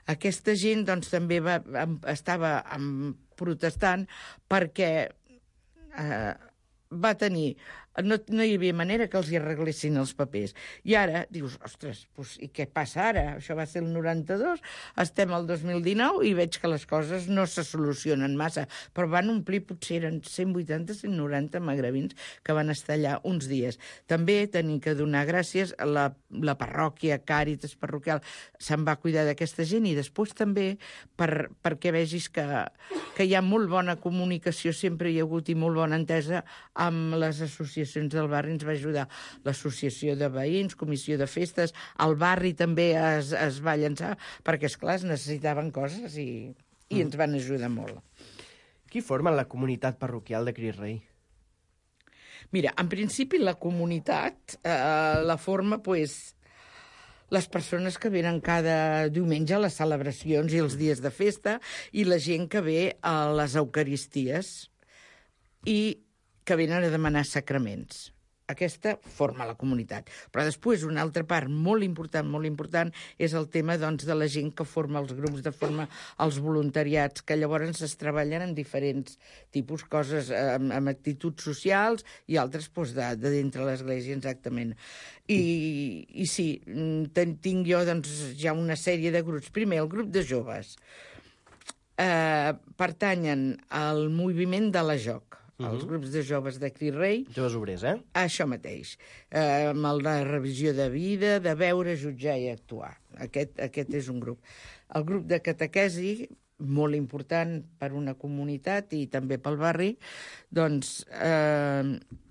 Aquesta gent doncs, també va, estava protestant perquè eh, va tenir... No, no hi havia manera que els hi arreglessin els papers. I ara dius, ostres, doncs, i què passa ara? Això va ser el noranta-dos, estem al dos mil dinou i veig que les coses no se solucionen massa, però van omplir, potser eren cent vuitanta, cent noranta magrebins que van estar allà uns dies. També tenim que donar gràcies a la, la parròquia, Càritas parroquial, se'n va cuidar d'aquesta gent, i després també per, perquè vegis que, que hi ha molt bona comunicació, sempre hi ha hagut i molt bona entesa amb les associacions del barri. Ens va ajudar l'associació de veïns, comissió de festes, el barri també es, es va llançar, perquè, esclar, es necessitaven coses i, i ens van ajudar molt. Qui forma la comunitat parroquial de Cris Rei? Mira, en principi la comunitat eh, la forma, pues, les persones que venen cada diumenge a les celebracions i els dies de festa, i la gent que ve a les eucaristies i que venen a demanar sacraments. Aquesta forma la comunitat. Però després, una altra part molt important, molt important, és el tema, doncs, de la gent que forma els grups, de forma els voluntariats, que llavors es treballen en diferents tipus, coses amb, amb actituds socials i altres, doncs, de, de dintre l'església, exactament. I, i sí, ten, tinc jo, doncs, ja una sèrie de grups. Primer, el grup de joves. Eh, pertanyen al moviment de la Joc, els grups de joves de Cris Rei. Joves obrers, eh? Això mateix. Eh, amb la revisió de vida, de veure, jutjar i actuar. Aquest, aquest és un grup. El grup de catequesi, molt important per una comunitat i també pel barri, doncs eh,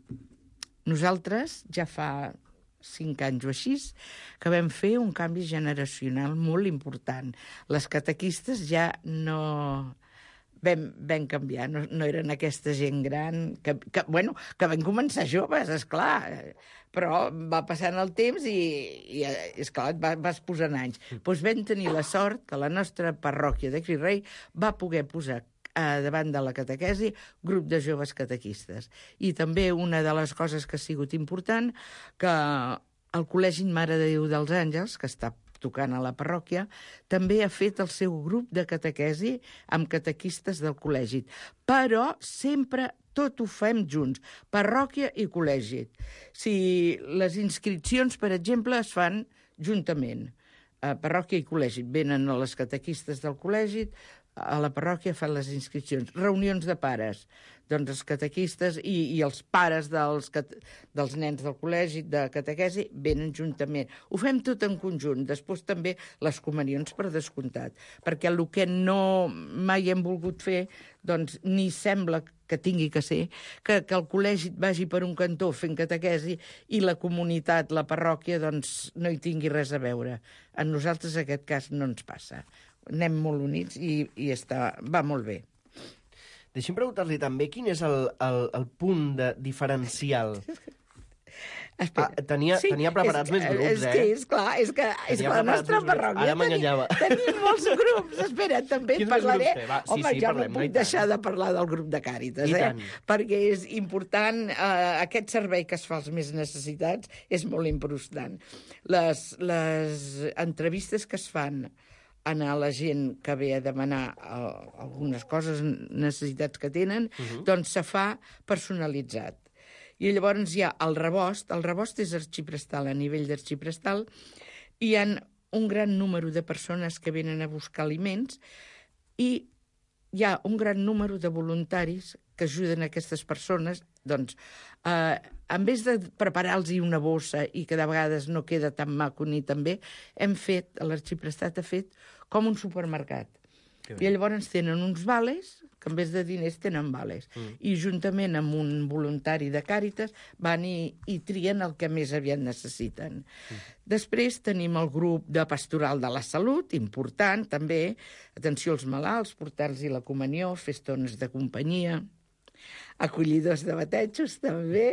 nosaltres ja fa cinc anys o així, que vam fer un canvi generacional molt important. Les catequistes ja no... Vam, vam canviar, no, no eren aquesta gent gran, que, que, bueno, que vam començar joves, esclar, però va passant el temps i, i esclar, va, vas posant anys. Doncs vam tenir la sort que la nostra parròquia de Cris Rei va poder posar eh, davant de la catequesi grup de joves catequistes. I també una de les coses que ha sigut important, que el Col·legi Mare de Déu dels Àngels, que està tocant a la parròquia, també ha fet el seu grup de catequesi amb catequistes del col·legi. Però sempre tot ho fem junts, parròquia i col·legi. Si les inscripcions, per exemple, es fan juntament, a parròquia i col·legi. Venen les catequistes del col·legi, a la parròquia fan les inscripcions. Reunions de pares, doncs els catequistes i, i els pares dels, dels nens del col·legi de catequesi venen juntament. Ho fem tot en conjunt. Després també les comunions per descomptat, perquè el que no mai hem volgut fer, doncs ni sembla que tingui que ser, que, que el col·legi vagi per un cantó fent catequesi i la comunitat, la parròquia, doncs no hi tingui res a veure. A nosaltres aquest cas no ens passa. Anem molt units i, i està, va molt bé. Deixi'm preguntar-li també quin és el, el, el punt de diferencial. Ah, tenia, sí, tenia preparats és, més grups, eh? Sí, esclar, és que, és que la nostra parròquia ara m'enganyava. Tenim, tenim molts grups. Espera, també Quins parlaré... Va, sí, Home, sí, ja parlem, no puc no deixar de parlar del grup de Càritas, eh? Perquè és important, eh, aquest servei que es fa als més necessitats és molt important. Les, les entrevistes que es fan a la gent que ve a demanar uh, algunes coses, necessitats que tenen, uh-huh. doncs se fa personalitzat. I llavors hi ha el rebost, el rebost és arxiprestal, a nivell d'arxiprestal, i hi ha un gran número de persones que venen a buscar aliments i hi ha un gran número de voluntaris que ajuden a aquestes persones, doncs, eh, en vez de preparar-los una bossa i que de vegades no queda tan maco ni tan bé, hem fet, l'Arxiprestat ha fet com un supermercat. I llavors tenen uns vales, que en vez de diners tenen vales. Mm. I juntament amb un voluntari de Càritas van i, i trien el que més aviat necessiten. Mm. Després tenim el grup de pastoral de la salut, important també, atenció als malalts, portar-los la comunió, fer estones de companyia, acollidors de batejos també,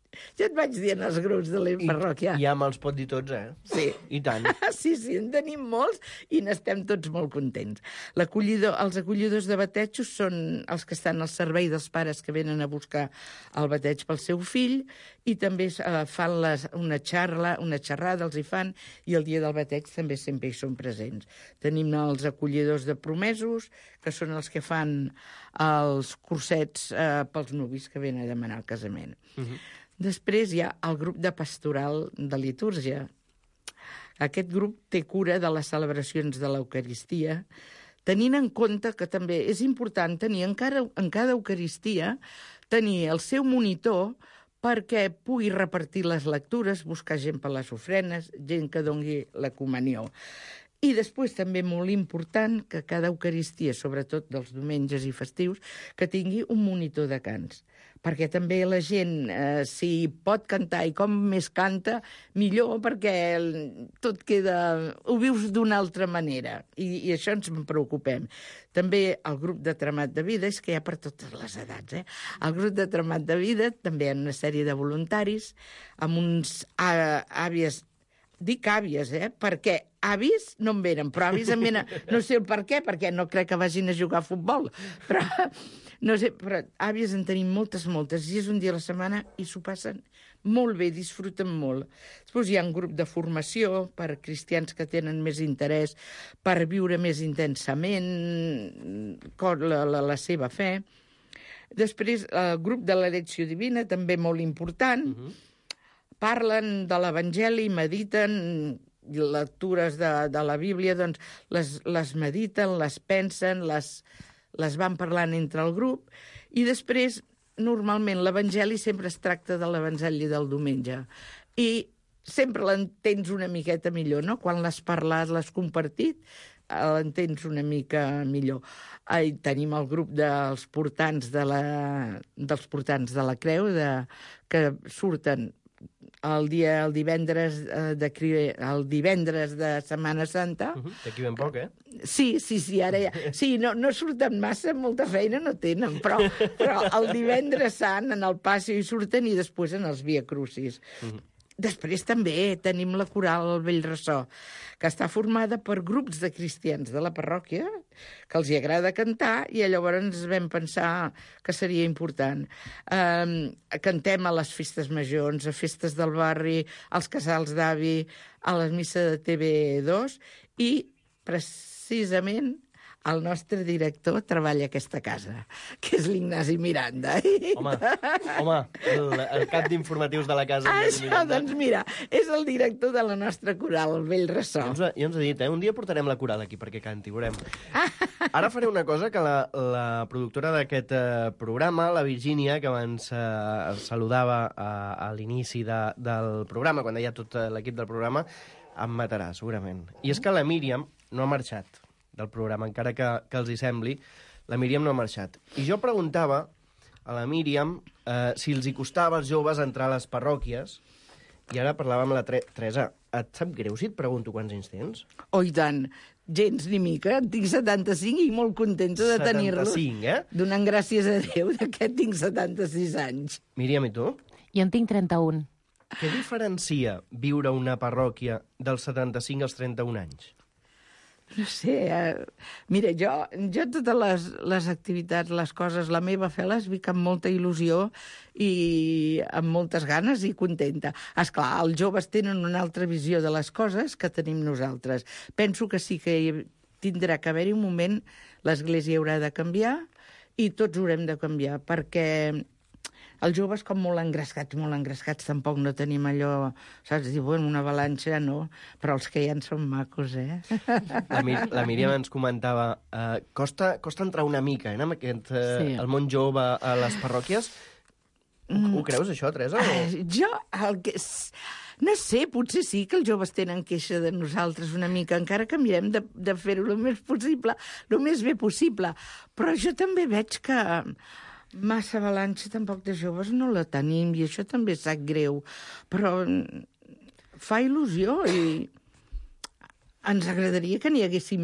Ja et vaig dir en els grups de la parròquia. I ja me'ls pot dir tots, eh? Sí. I tant. Sí, sí, en tenim molts i n'estem tots molt contents. L'acollidor, els acollidors de batejos són els que estan al servei dels pares que venen a buscar el bateig pel seu fill i també eh, fan les, una, xarla, una xerrada, els hi fan, i el dia del bateig també sempre hi són presents. Tenim els acollidors de promesos, que són els que fan els cursets eh, pels nuvis que venen a demanar el casament. Uh-huh. Després hi ha el grup de pastoral de litúrgia. Aquest grup té cura de les celebracions de l'Eucaristia, tenint en compte que també és important tenir en cada, en cada Eucaristia tenir el seu monitor perquè pugui repartir les lectures, buscar gent per les ofrenes, gent que doni la comunió. I després també molt important que cada Eucaristia, sobretot dels diumenges i festius, que tingui un monitor de cants. Perquè també la gent, eh, si pot cantar i com més canta, millor, perquè tot queda... ho vius d'una altra manera. I, i això ens en preocupem. També el grup de Tramat de Vida, és que hi ha per totes les edats, eh? El grup de Tramat de Vida també hi ha una sèrie de voluntaris amb uns àvies. Dic àvies, eh? Perquè avis no en venen, però avis en venen... No sé el per què, perquè no crec que vagin a jugar a futbol, però... No sé, però àvies en tenim moltes, moltes, i és un dia a la setmana i s'ho passen molt bé, disfruten molt. Després hi ha un grup de formació per cristians que tenen més interès per viure més intensament la, la, la seva fe. Després, el grup de l'elecció divina, també molt important, uh-huh. Parlen de l'Evangeli, mediten lectures de, de la Bíblia, doncs les, les mediten, les pensen, les, les van parlant entre el grup, i després, normalment, l'Evangeli sempre es tracta de l'Evangeli del diumenge. I sempre l'entens una miqueta millor, no? Quan l'has parlat, l'has compartit, l'entens una mica millor. I tenim el grup dels portants de la, dels portants de la Creu, de, que surten el dia, el divendres de, el divendres de Setmana Santa. Uh-huh. D'aquí ben poc, eh? Sí, sí, sí, ara ja... Sí, no, no surten massa, molta feina no tenen, però, però el divendres sant en el passi hi surten i després en els Via Crucis. Uh-huh. Després també tenim la coral al Vell Ressò, que està formada per grups de cristians de la parròquia que els hi agrada cantar, i llavors ens vam pensar que seria important. Um, cantem a les festes majors, a festes del barri, als casals d'avi, a la missa de T V dos, i precisament el nostre director treballa a aquesta casa, que és l'Ignasi Miranda. Home, home el, el cap d'informatius de la casa. Això, doncs mira, és el director de la nostra coral, el Vell Ressò. Ja ens, ja ens ha dit, eh? Un dia portarem la coral aquí perquè canti, veurem. Ara faré una cosa que la, la productora d'aquest eh, programa, la Virgínia, que abans eh, saludava a, a l'inici de, del programa, quan deia tot l'equip del programa, em matarà, segurament. I és que la Míriam no ha marxat del programa, encara que, que els hi sembli, la Míriam no ha marxat. I jo preguntava a la Míriam eh, si els hi costava als joves entrar a les parròquies, i ara parlava amb la Tre- Teresa. Et sap greu si et pregunto quants anys tens? Oh, i tant. Gens ni mica. En tinc setanta-cinc i molt contenta de tenir-los. setanta-cinc, eh? Donant gràcies a Déu que tinc setanta-sis anys. Míriam, i tu? Jo en tinc trenta-un. Què diferencia viure a una parròquia dels setanta-cinc als trenta-un anys? No sé, eh, mira, jo, jo totes les, les activitats, les coses, la meva fe les vic amb molta il·lusió i amb moltes ganes i contenta. Esclar, els joves tenen una altra visió de les coses que tenim nosaltres. Penso que sí que tindrà que haver-hi un moment, l'Església haurà de canviar i tots haurem de canviar, perquè els joves, com molt engrescats, molt engrescats, tampoc no tenim allò, saps? Dir, bueno, una avalanxa, no, però els que hi ha són macos, eh? La, Mir la Míriam ens comentava, eh, costa, costa entrar una mica, eh, amb aquest, eh, sí. el món jove a les parròquies. Ho, ho creus, això, Teresa? O... Uh, jo, el que... No sé, potser sí que els joves tenen queixa de nosaltres una mica, encara que mirem de, de fer-ho el més possible, el més bé possible. Però jo també veig que massa avalanxa tampoc de joves no la tenim, i això també sap greu. Però fa il·lusió i ens agradaria que n'hi haguessin més.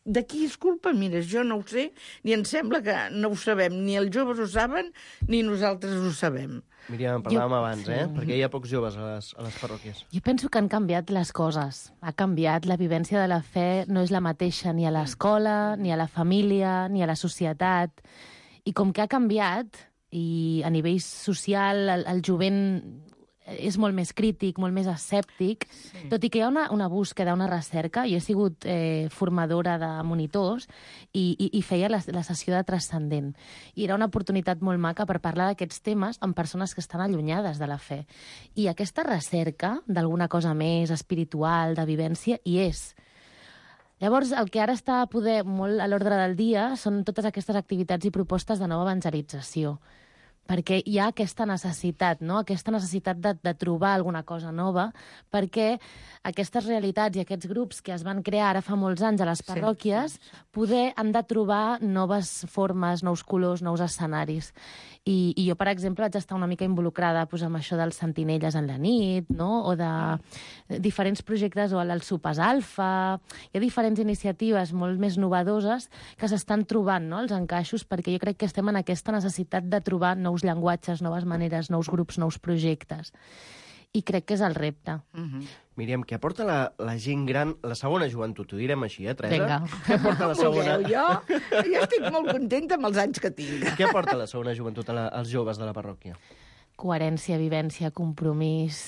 de qui és culpa? Mira, jo no ho sé, ni em sembla que no ho sabem. Ni els joves ho saben, ni nosaltres ho sabem. Míriam, en parlàvem Jo- abans, eh? sí. Perquè hi ha pocs joves a les, a les parròquies. Jo penso que han canviat les coses. Ha canviat, la vivència de la fe no és la mateixa ni a l'escola, ni a la família, ni a la societat. I com que ha canviat, i a nivell social el, el jovent és molt més crític, molt més escèptic, sí. Tot i que hi ha una, una búsqueda, una recerca. Jo he sigut eh, formadora de monitors i, i, i feia la, la sessió de transcendent. I era una oportunitat molt maca per parlar d'aquests temes amb persones que estan allunyades de la fe. I aquesta recerca d'alguna cosa més espiritual, de vivència, hi és. Llavors, el que ara està a poder molt a l'ordre del dia són totes aquestes activitats i propostes de nova evangelització, perquè hi ha aquesta necessitat, no? Aquesta necessitat de, de trobar alguna cosa nova, perquè aquestes realitats i aquests grups que es van crear ara fa molts anys a les parròquies, poder han de trobar noves formes, nous colors, nous escenaris. I, i jo, per exemple, vaig estar una mica involucrada pues, amb això dels sentinelles en la nit, no? O de diferents projectes, o els sopars alfa. Hi ha diferents iniciatives molt més novedoses que s'estan trobant, no? Els encaixos, perquè jo crec que estem en aquesta necessitat de trobar nous llenguatges, noves maneres, nous grups, nous projectes. I crec que és el repte. Uh-huh. Míriam, què aporta la, la gent gran, la segona joventut, ho direm així, eh, Teresa? Vinga. Què aporta la segona... Jo, jo estic molt contenta amb els anys que tinc. Què aporta la segona joventut a la, als joves de la parròquia? Coherència, vivència, compromís.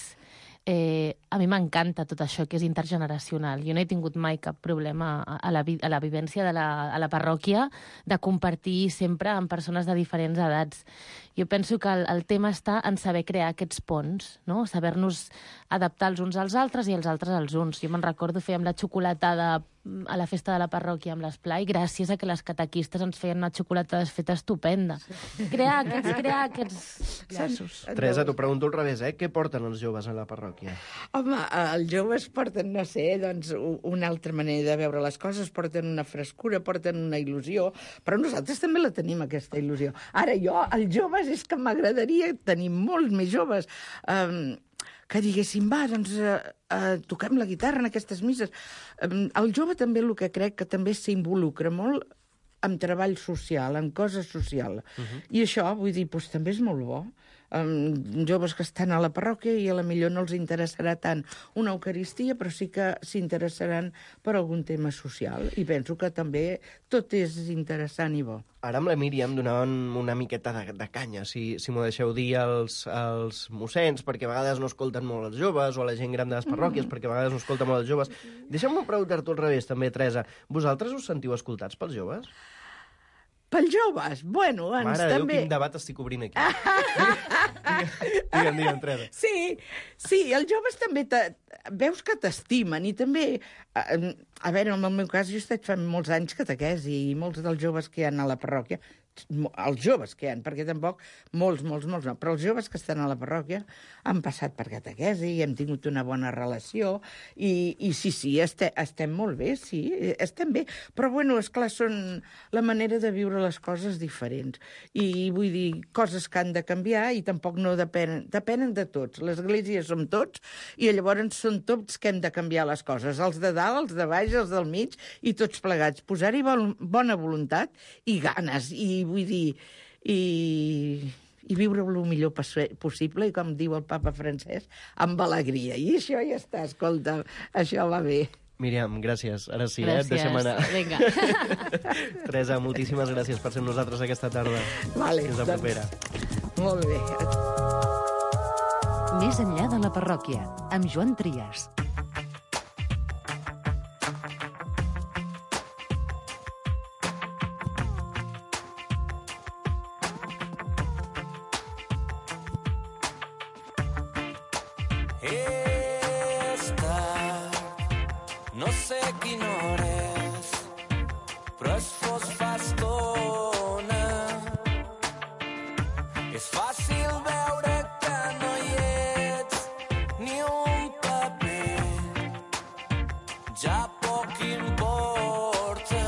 Eh, a mi m'encanta tot això que és intergeneracional. Jo no he tingut mai cap problema a, a, la, vi, a la vivència de la, a la parròquia de compartir sempre amb persones de diferents edats. Jo penso que el, el tema està en saber crear aquests ponts, no? Saber-nos adaptar els uns als altres i els altres als uns. Jo me'n recordo, fèiem la xocolatada a la festa de la parròquia amb l'esplai, gràcies a que les catequistes ens feien una xocolatada feta estupenda. Crear aquests, crear aquests llaços. Teresa, t'ho pregunto al revés, eh? Què porten els joves a la parròquia? Home, els joves porten, no sé, doncs, una altra manera de veure les coses, porten una frescura, porten una il·lusió, però nosaltres també la tenim, aquesta il·lusió. Ara jo, els joves, és que m'agradaria tenir molts més joves, um, que diguéssim, va, doncs, uh, uh, toquem la guitarra en aquestes misses. Um, el jove també, el que crec que també s'involucra molt amb treball social, en cosa social. Uh-huh. I això, vull dir, doncs, també és molt bo. Um, joves que estan a la parròquia i a la millor no els interessarà tant una eucaristia, però sí que s'interessaran per algun tema social. I penso que també tot és interessant i bo. Ara amb la Míriam donaven una miqueta de, de canya, si, si m'ho deixeu dir, als, als mossens, perquè a vegades no escolten molt els joves, o a la gent gran de les parròquies, mm. perquè a vegades no escolten molt els joves. Deixa'm preguntar-t'ho al revés, també, Teresa. Vosaltres us sentiu escoltats pels joves? Pels joves? Bueno, ens Mare també... Déu, quin debat estic obrint aquí. Digue'm, digue'm, Teresa. Sí, sí, els joves també te, veus que t'estimen i també... A, a veure, en el meu cas, jo he estat fent molts anys catequesi i molts dels joves que hi ha a la parròquia, els joves que hi ha, perquè tampoc molts, molts, molts no, però els joves que estan a la parròquia han passat per catequesi i hem tingut una bona relació i, i sí, sí, estem, estem molt bé, sí, estem bé, però bueno, esclar, són la manera de viure les coses diferents i vull dir, coses que han de canviar i tampoc no depenen, depenen de tots, l'església som tots i llavors són tots que hem de canviar les coses, els de dalt, els de baix, els del mig i tots plegats, posar-hi bona voluntat i ganes i vull dir, i, i viure el millor possible, i com diu el papa Francesc, amb alegria. I això ja està, escolta, això va bé. Míriam, gràcies. Ara sí, gràcies. eh? Et deixem anar. Vinga. Teresa, moltíssimes gràcies per ser amb nosaltres aquesta tarda. Vale, Fins la propera. Doncs, molt bé. Més enllà de la parròquia, amb Joan Trias. No sé quina hora és, però es fos fa estona. És fàcil veure que no hi ets, ni un paper, ja poc importa.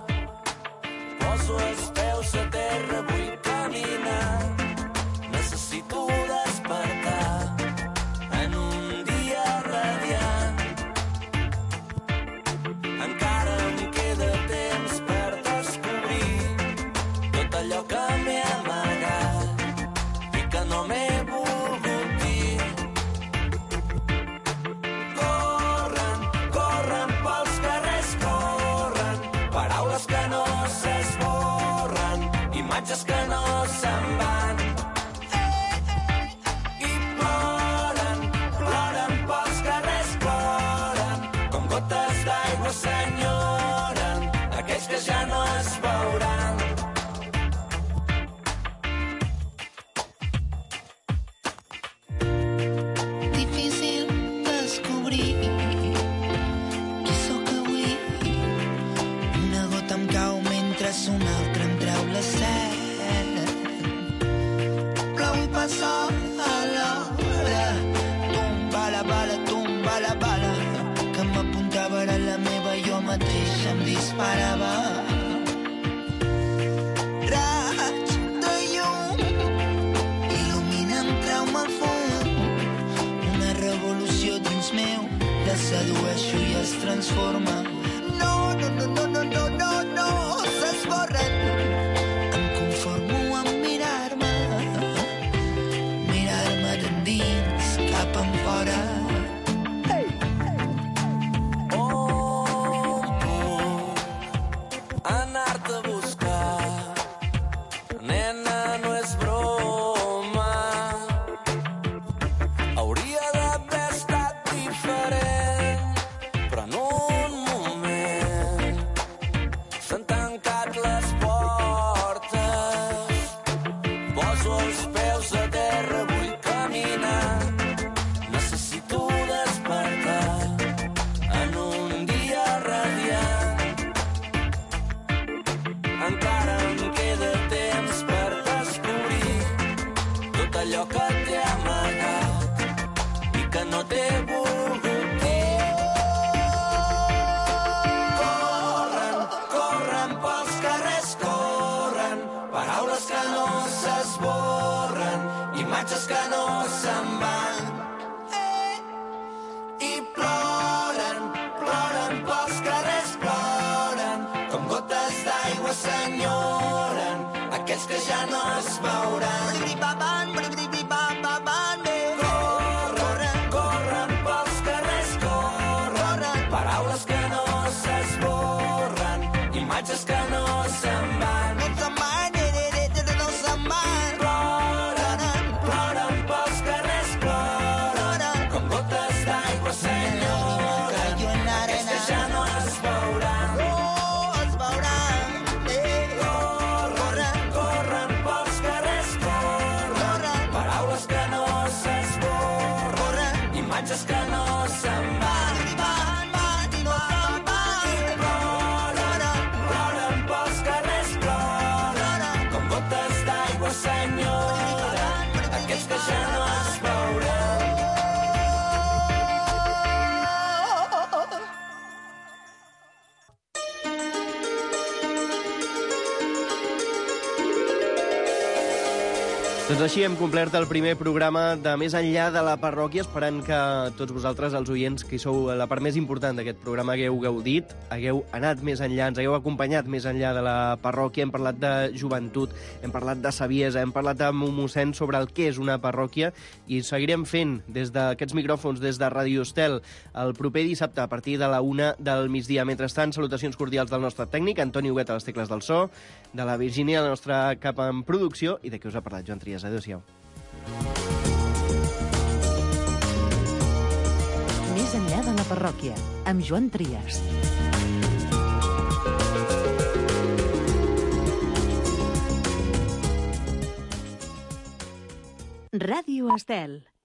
Poso els peus a terra, vull caminar, necessito despertar en un dia radiant. Encara em queda temps imatges que no se'n van. I ploren, ploren pels carrers, ploren, com gotes d'aigua s'enyoren, aquells que ja no es veuran. Difícil descobrir qui sóc avui. Una gota em cau mentre una altra em treu la set. Plou i passa a l'hora. Tomba la bala, tomba la bala, que m'apuntava era la meva, jo mateix em disparava. Raig de llum il·luminen, treu-me al fum. Una revolució dins meu, la sedueixo i es transforma. No, no, no, no, no, no, no, no, s'esborren. Em conformo amb mirar-me, mirar-me d'endins cap enfora. On puc anar-te a buscar? Nena, no és broma. Hauria d'haver estat diferent, però en un moment s'han tancat les portes. Poso els peus a terra, vull caminar. Necessito despertar en un dia radiant. Encara em queda temps per descobrir tot allò que t'he amagat i que no t'he volgut dir. Corren, corren pels carrers, corren, paraules que no s'esborren, imatges que no se'n van. I ploren, ploren pels carrers, ploren, com gotes d'aigua s'enyoren, aquells que ja no es veuran. Corren, corren pels carrers, corren, paraules que no s'esborren, imatges que no se'n van. Ploren, ploren pels carrers, ploren, com gotes d'aigua s'enyoren, aquells que ja no es veuran. Corren, corren pels carrers, corren, paraules que no s'esborren, imatges que no se'n van. Ploren, ploren pels carrers, ploren, com gotes d'aigua s'enyoren, aquells que ja no es veuran. Doncs així hem complert el primer programa de Més enllà de la parròquia, esperant que tots vosaltres, els oients, que hi sou la part més important d'aquest programa, hagueu gaudit, hagueu anat més enllà, ens hagueu acompanyat més enllà de la parròquia. Hem parlat de joventut, hem parlat de saviesa, hem parlat amb un mossèn sobre el que és una parròquia i seguirem fent des d'aquests micròfons, des de Ràdio Estel, el proper dissabte a partir de la una del migdia. Mentrestant, salutacions cordials del nostre tècnic, Antoni Huguet a les tecles del so, de la Virgínia, la nostra cap en producció, i de qui us ha parlat, Joan Trias. Adéu-siau. Més enllà de la parròquia, amb Joan Trias. Ràdio Estel.